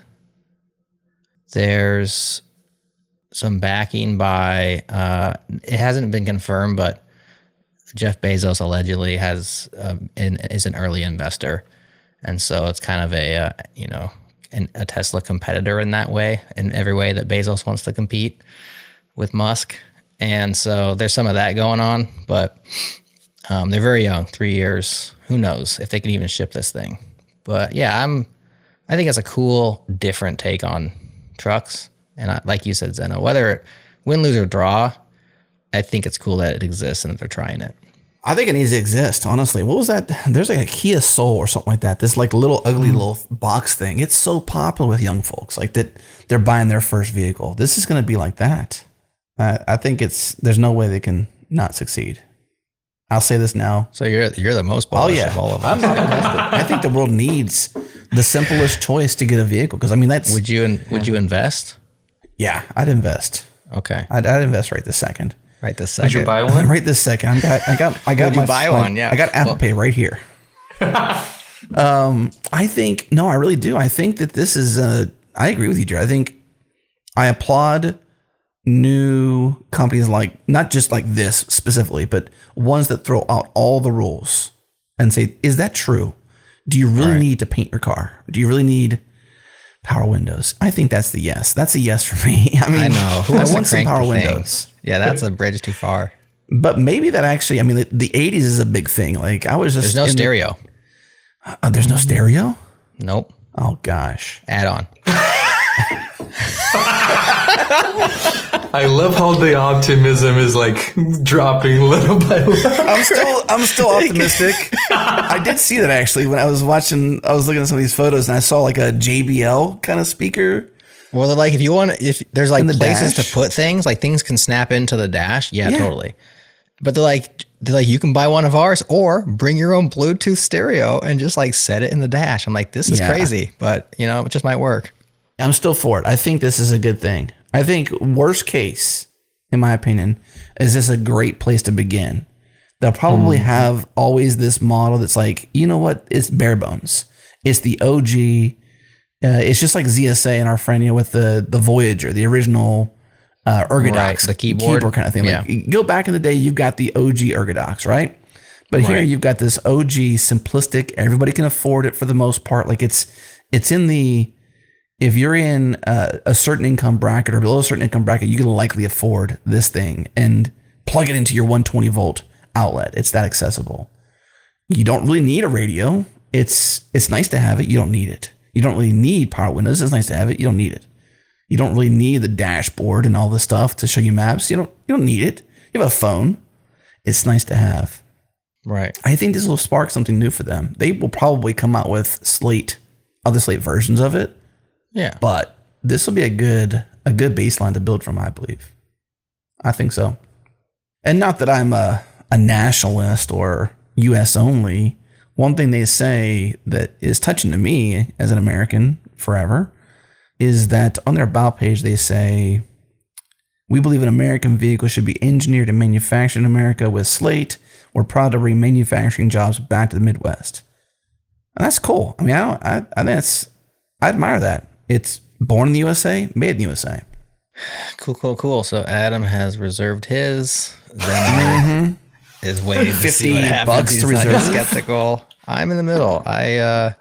Speaker 1: there's some backing by, uh, it hasn't been confirmed, but Jeff Bezos allegedly has, um, in, is an early investor. And so it's kind of a, uh, you know, an, a Tesla competitor in that way, in every way that Bezos wants to compete with Musk. And so there's some of that going on, but um, they're very young, three years. Who knows if they can even ship this thing? But yeah, I'm, I think it's a cool, different take on trucks. And I, like you said, Zeno, whether win, lose, or draw, I think it's cool that it exists and that they're trying it.
Speaker 7: I think it needs to exist, honestly. What was that? There's like a Kia Soul or something like that. This like little ugly little box thing. It's so popular with young folks, like that they're buying their first vehicle. This is going to be like that. I, I think it's, there's no way they can not succeed. I'll say this now.
Speaker 1: So you're you're the most
Speaker 7: Oh
Speaker 1: bullish
Speaker 7: yeah,
Speaker 1: of all of
Speaker 7: I'm
Speaker 1: us.
Speaker 7: not invested. I think the world needs the simplest choice to get a vehicle. Because I mean, that's
Speaker 1: Would you in, would you invest?
Speaker 7: yeah, I'd invest.
Speaker 1: Okay,
Speaker 7: I'd, I'd invest right this second.
Speaker 1: right this
Speaker 4: Would
Speaker 1: second.
Speaker 4: you buy one?
Speaker 7: Right this second. I got I got I got
Speaker 1: Would you
Speaker 7: my
Speaker 1: buy
Speaker 7: my-
Speaker 1: one? Yeah.
Speaker 7: I got Apple
Speaker 1: Well-
Speaker 7: Pay right here. um, I think no, I really do. I think that this is. Uh, I agree with you, Jared. I think I applaud new companies like not just like this specifically, but ones that throw out all the rules and say, "Is that true? Do you really
Speaker 1: Right.
Speaker 7: need to paint your car? Do you really need power windows?" I think that's the yes. That's a yes for me. I mean,
Speaker 1: I know. Who
Speaker 7: I
Speaker 1: wants to
Speaker 7: want some
Speaker 1: crank
Speaker 7: power
Speaker 1: the thing?
Speaker 7: windows.
Speaker 1: Yeah, that's a bridge too far.
Speaker 7: But maybe that actually, I mean, the, the eighties is a big thing. Like I was just
Speaker 1: There's no
Speaker 7: in the-
Speaker 1: stereo.
Speaker 7: Uh, there's no stereo.
Speaker 1: Nope.
Speaker 7: Oh gosh.
Speaker 1: Add on.
Speaker 4: I love how the optimism is like dropping little by little.
Speaker 7: I'm still I'm still optimistic. I did see that actually when I was watching. I was looking at some of these photos and I saw like a J B L kind of speaker.
Speaker 1: Well, they're like if you want, if there's like
Speaker 7: In the
Speaker 1: places
Speaker 7: dash?
Speaker 1: to put things, like things can snap into the dash. Yeah,
Speaker 7: Yeah.
Speaker 1: totally. But they're like, they're like, you can buy one of ours or bring your own Bluetooth stereo and just like set it in the dash. I'm like, this is
Speaker 7: Yeah.
Speaker 1: crazy, but you know, it just might work.
Speaker 7: I'm still for it. I think this is a good thing. I think worst case, in my opinion, is this a great place to begin. They'll probably have always this model that's like, you know what? It's bare bones. It's the O G. Uh, it's just like Z S A and our friend, you know, with the the Voyager, the original uh, Ergodox,
Speaker 1: Right, the keyboard.
Speaker 7: kind of thing. Like,
Speaker 1: Yeah.
Speaker 7: you go back in the day, you've got the O G Ergodox, right? But here
Speaker 1: Right.
Speaker 7: you've got this O G simplistic. Everybody can afford it for the most part. Like it's it's in the if you're in uh, a certain income bracket or below a certain income bracket, you can likely afford this thing and plug it into your one twenty volt outlet. It's that accessible. You don't really need a radio. It's it's nice to have it. You don't need it. You don't really need power windows. It's nice to have it. You don't need it. You don't really need the dashboard and all this stuff to show you maps. You don't you don't need it. You have a phone. It's nice to have.
Speaker 1: Right.
Speaker 7: I think this will spark something new for them. They will probably come out with Slate, other Slate versions of it.
Speaker 1: Yeah.
Speaker 7: But this will be a good a good baseline to build from, I believe. I think so. And not that I'm a, a nationalist or U S only. One thing they say that is touching to me as an American forever is that on their about page they say, we believe an American vehicle should be engineered and manufactured in America with Slate. We're proud to bring manufacturing jobs back to the Midwest. And that's cool. I mean, I don't, I, I think that's, I admire that. It's born in the U S A, made in the U S A.
Speaker 1: Cool, cool, cool. So Adam has reserved his. Then is waiting to see
Speaker 7: fifty
Speaker 1: what happens.
Speaker 7: bucks
Speaker 1: He's
Speaker 7: to
Speaker 1: like
Speaker 7: reserve.
Speaker 1: skeptical. I'm in the middle. I uh,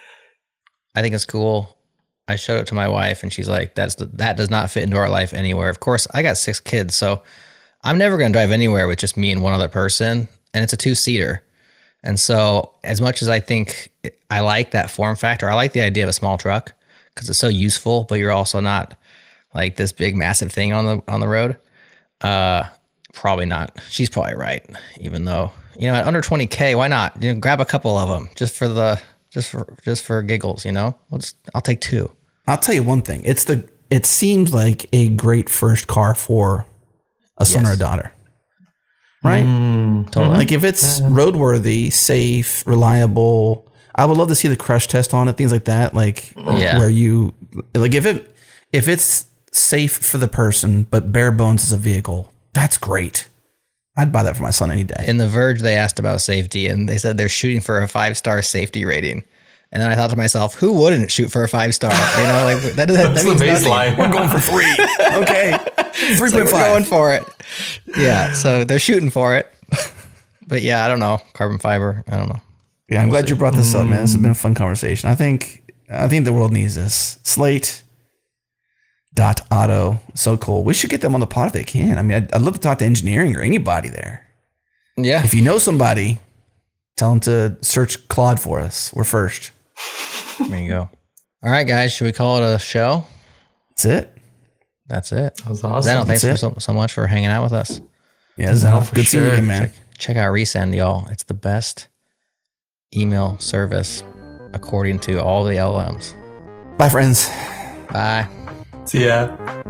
Speaker 1: I think it's cool. I showed it to my wife, and she's like, "That's the, that does not fit into our life anywhere." Of course, I got six kids, so I'm never going to drive anywhere with just me and one other person, and it's a two seater. And so, as much as I think I like that form factor, I like the idea of a small truck because it's so useful, but you're also not like this big, massive thing on the on the road. Uh, probably not. She's probably right. Even though, you know, at under twenty K, why not? You know, grab a couple of them just for the just for just for giggles. You know, Let's, I'll take two.
Speaker 7: I'll tell you one thing. It's the it seems like a great first car for a son or a
Speaker 1: Yes.
Speaker 7: daughter. Right?
Speaker 1: Totally.
Speaker 7: Like if it's roadworthy, safe, reliable, I would love to see the crash test on it, things like that. Like
Speaker 1: Yeah.
Speaker 7: where you like if it if it's safe for the person, but bare bones as a vehicle, that's great. I'd buy that for my son any day.
Speaker 1: In The Verge, they asked about safety, and they said they're shooting for a five star safety rating. And then I thought to myself, who wouldn't shoot for a five star? You know, like that, that, that
Speaker 4: That's the
Speaker 1: means nothing.
Speaker 4: baseline.
Speaker 7: We're going for three. Okay. three
Speaker 1: It's like
Speaker 7: point
Speaker 1: we're going
Speaker 7: five.
Speaker 1: for it. Yeah, so they're shooting for it. But yeah, I don't know. Carbon fiber, I don't know.
Speaker 7: Yeah, I'm glad you brought this up, man. This has been a fun conversation. I think I think the world needs this. Slate dot auto. So cool. We should get them on the pod if they can. I mean, I'd, I'd love to talk to engineering or anybody there.
Speaker 1: Yeah.
Speaker 7: If you know somebody, tell them to search Claude for us. We're first.
Speaker 1: There you go. All right, guys, should we call it a show?
Speaker 7: That's it.
Speaker 1: That's it.
Speaker 4: That was awesome.
Speaker 1: Zeno, thanks for
Speaker 7: That's
Speaker 1: so, so much for hanging out with us.
Speaker 7: Yeah, Zeno,
Speaker 4: for
Speaker 7: good seeing you
Speaker 4: sure.
Speaker 7: again, man.
Speaker 1: Check out Resend, y'all. It's the best email service according to all the L L Ms.
Speaker 7: Bye, friends.
Speaker 1: Bye.
Speaker 4: See ya.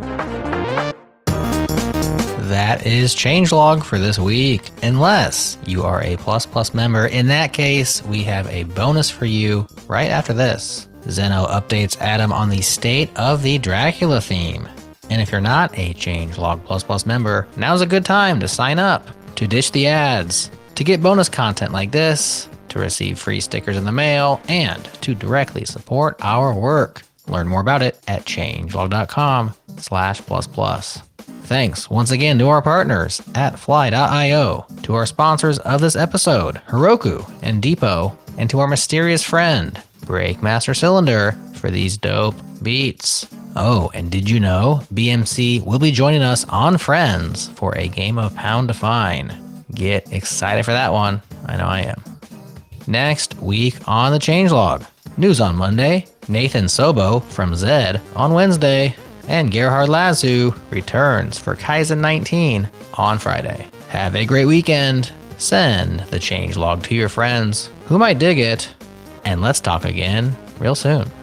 Speaker 1: That is changelog for this week. Unless you are a Plus Plus member, in that case, we have a bonus for you right after this. Zeno updates Adam on the state of the Dracula theme. And if you're not a changelog Plus Plus member, now's a good time to sign up, to ditch the ads, to get bonus content like this, to receive free stickers in the mail, and to directly support our work. Learn more about it at changelog.com slash plus plus. Thanks once again to our partners at fly dot io, to our sponsors of this episode, Heroku and Depot, and to our mysterious friend, Breakmaster Cylinder, for these dope beats. Oh, and did you know B M C will be joining us on Friends for a game of Pound to Find? Get excited for that one. I know I am. Next week on the Changelog. News on Monday, Nathan Sobo from Zed on Wednesday, and Gerhard Lazu returns for Kaizen nineteen on Friday. Have a great weekend. Send the Changelog to your friends who might dig it, and let's talk again real soon.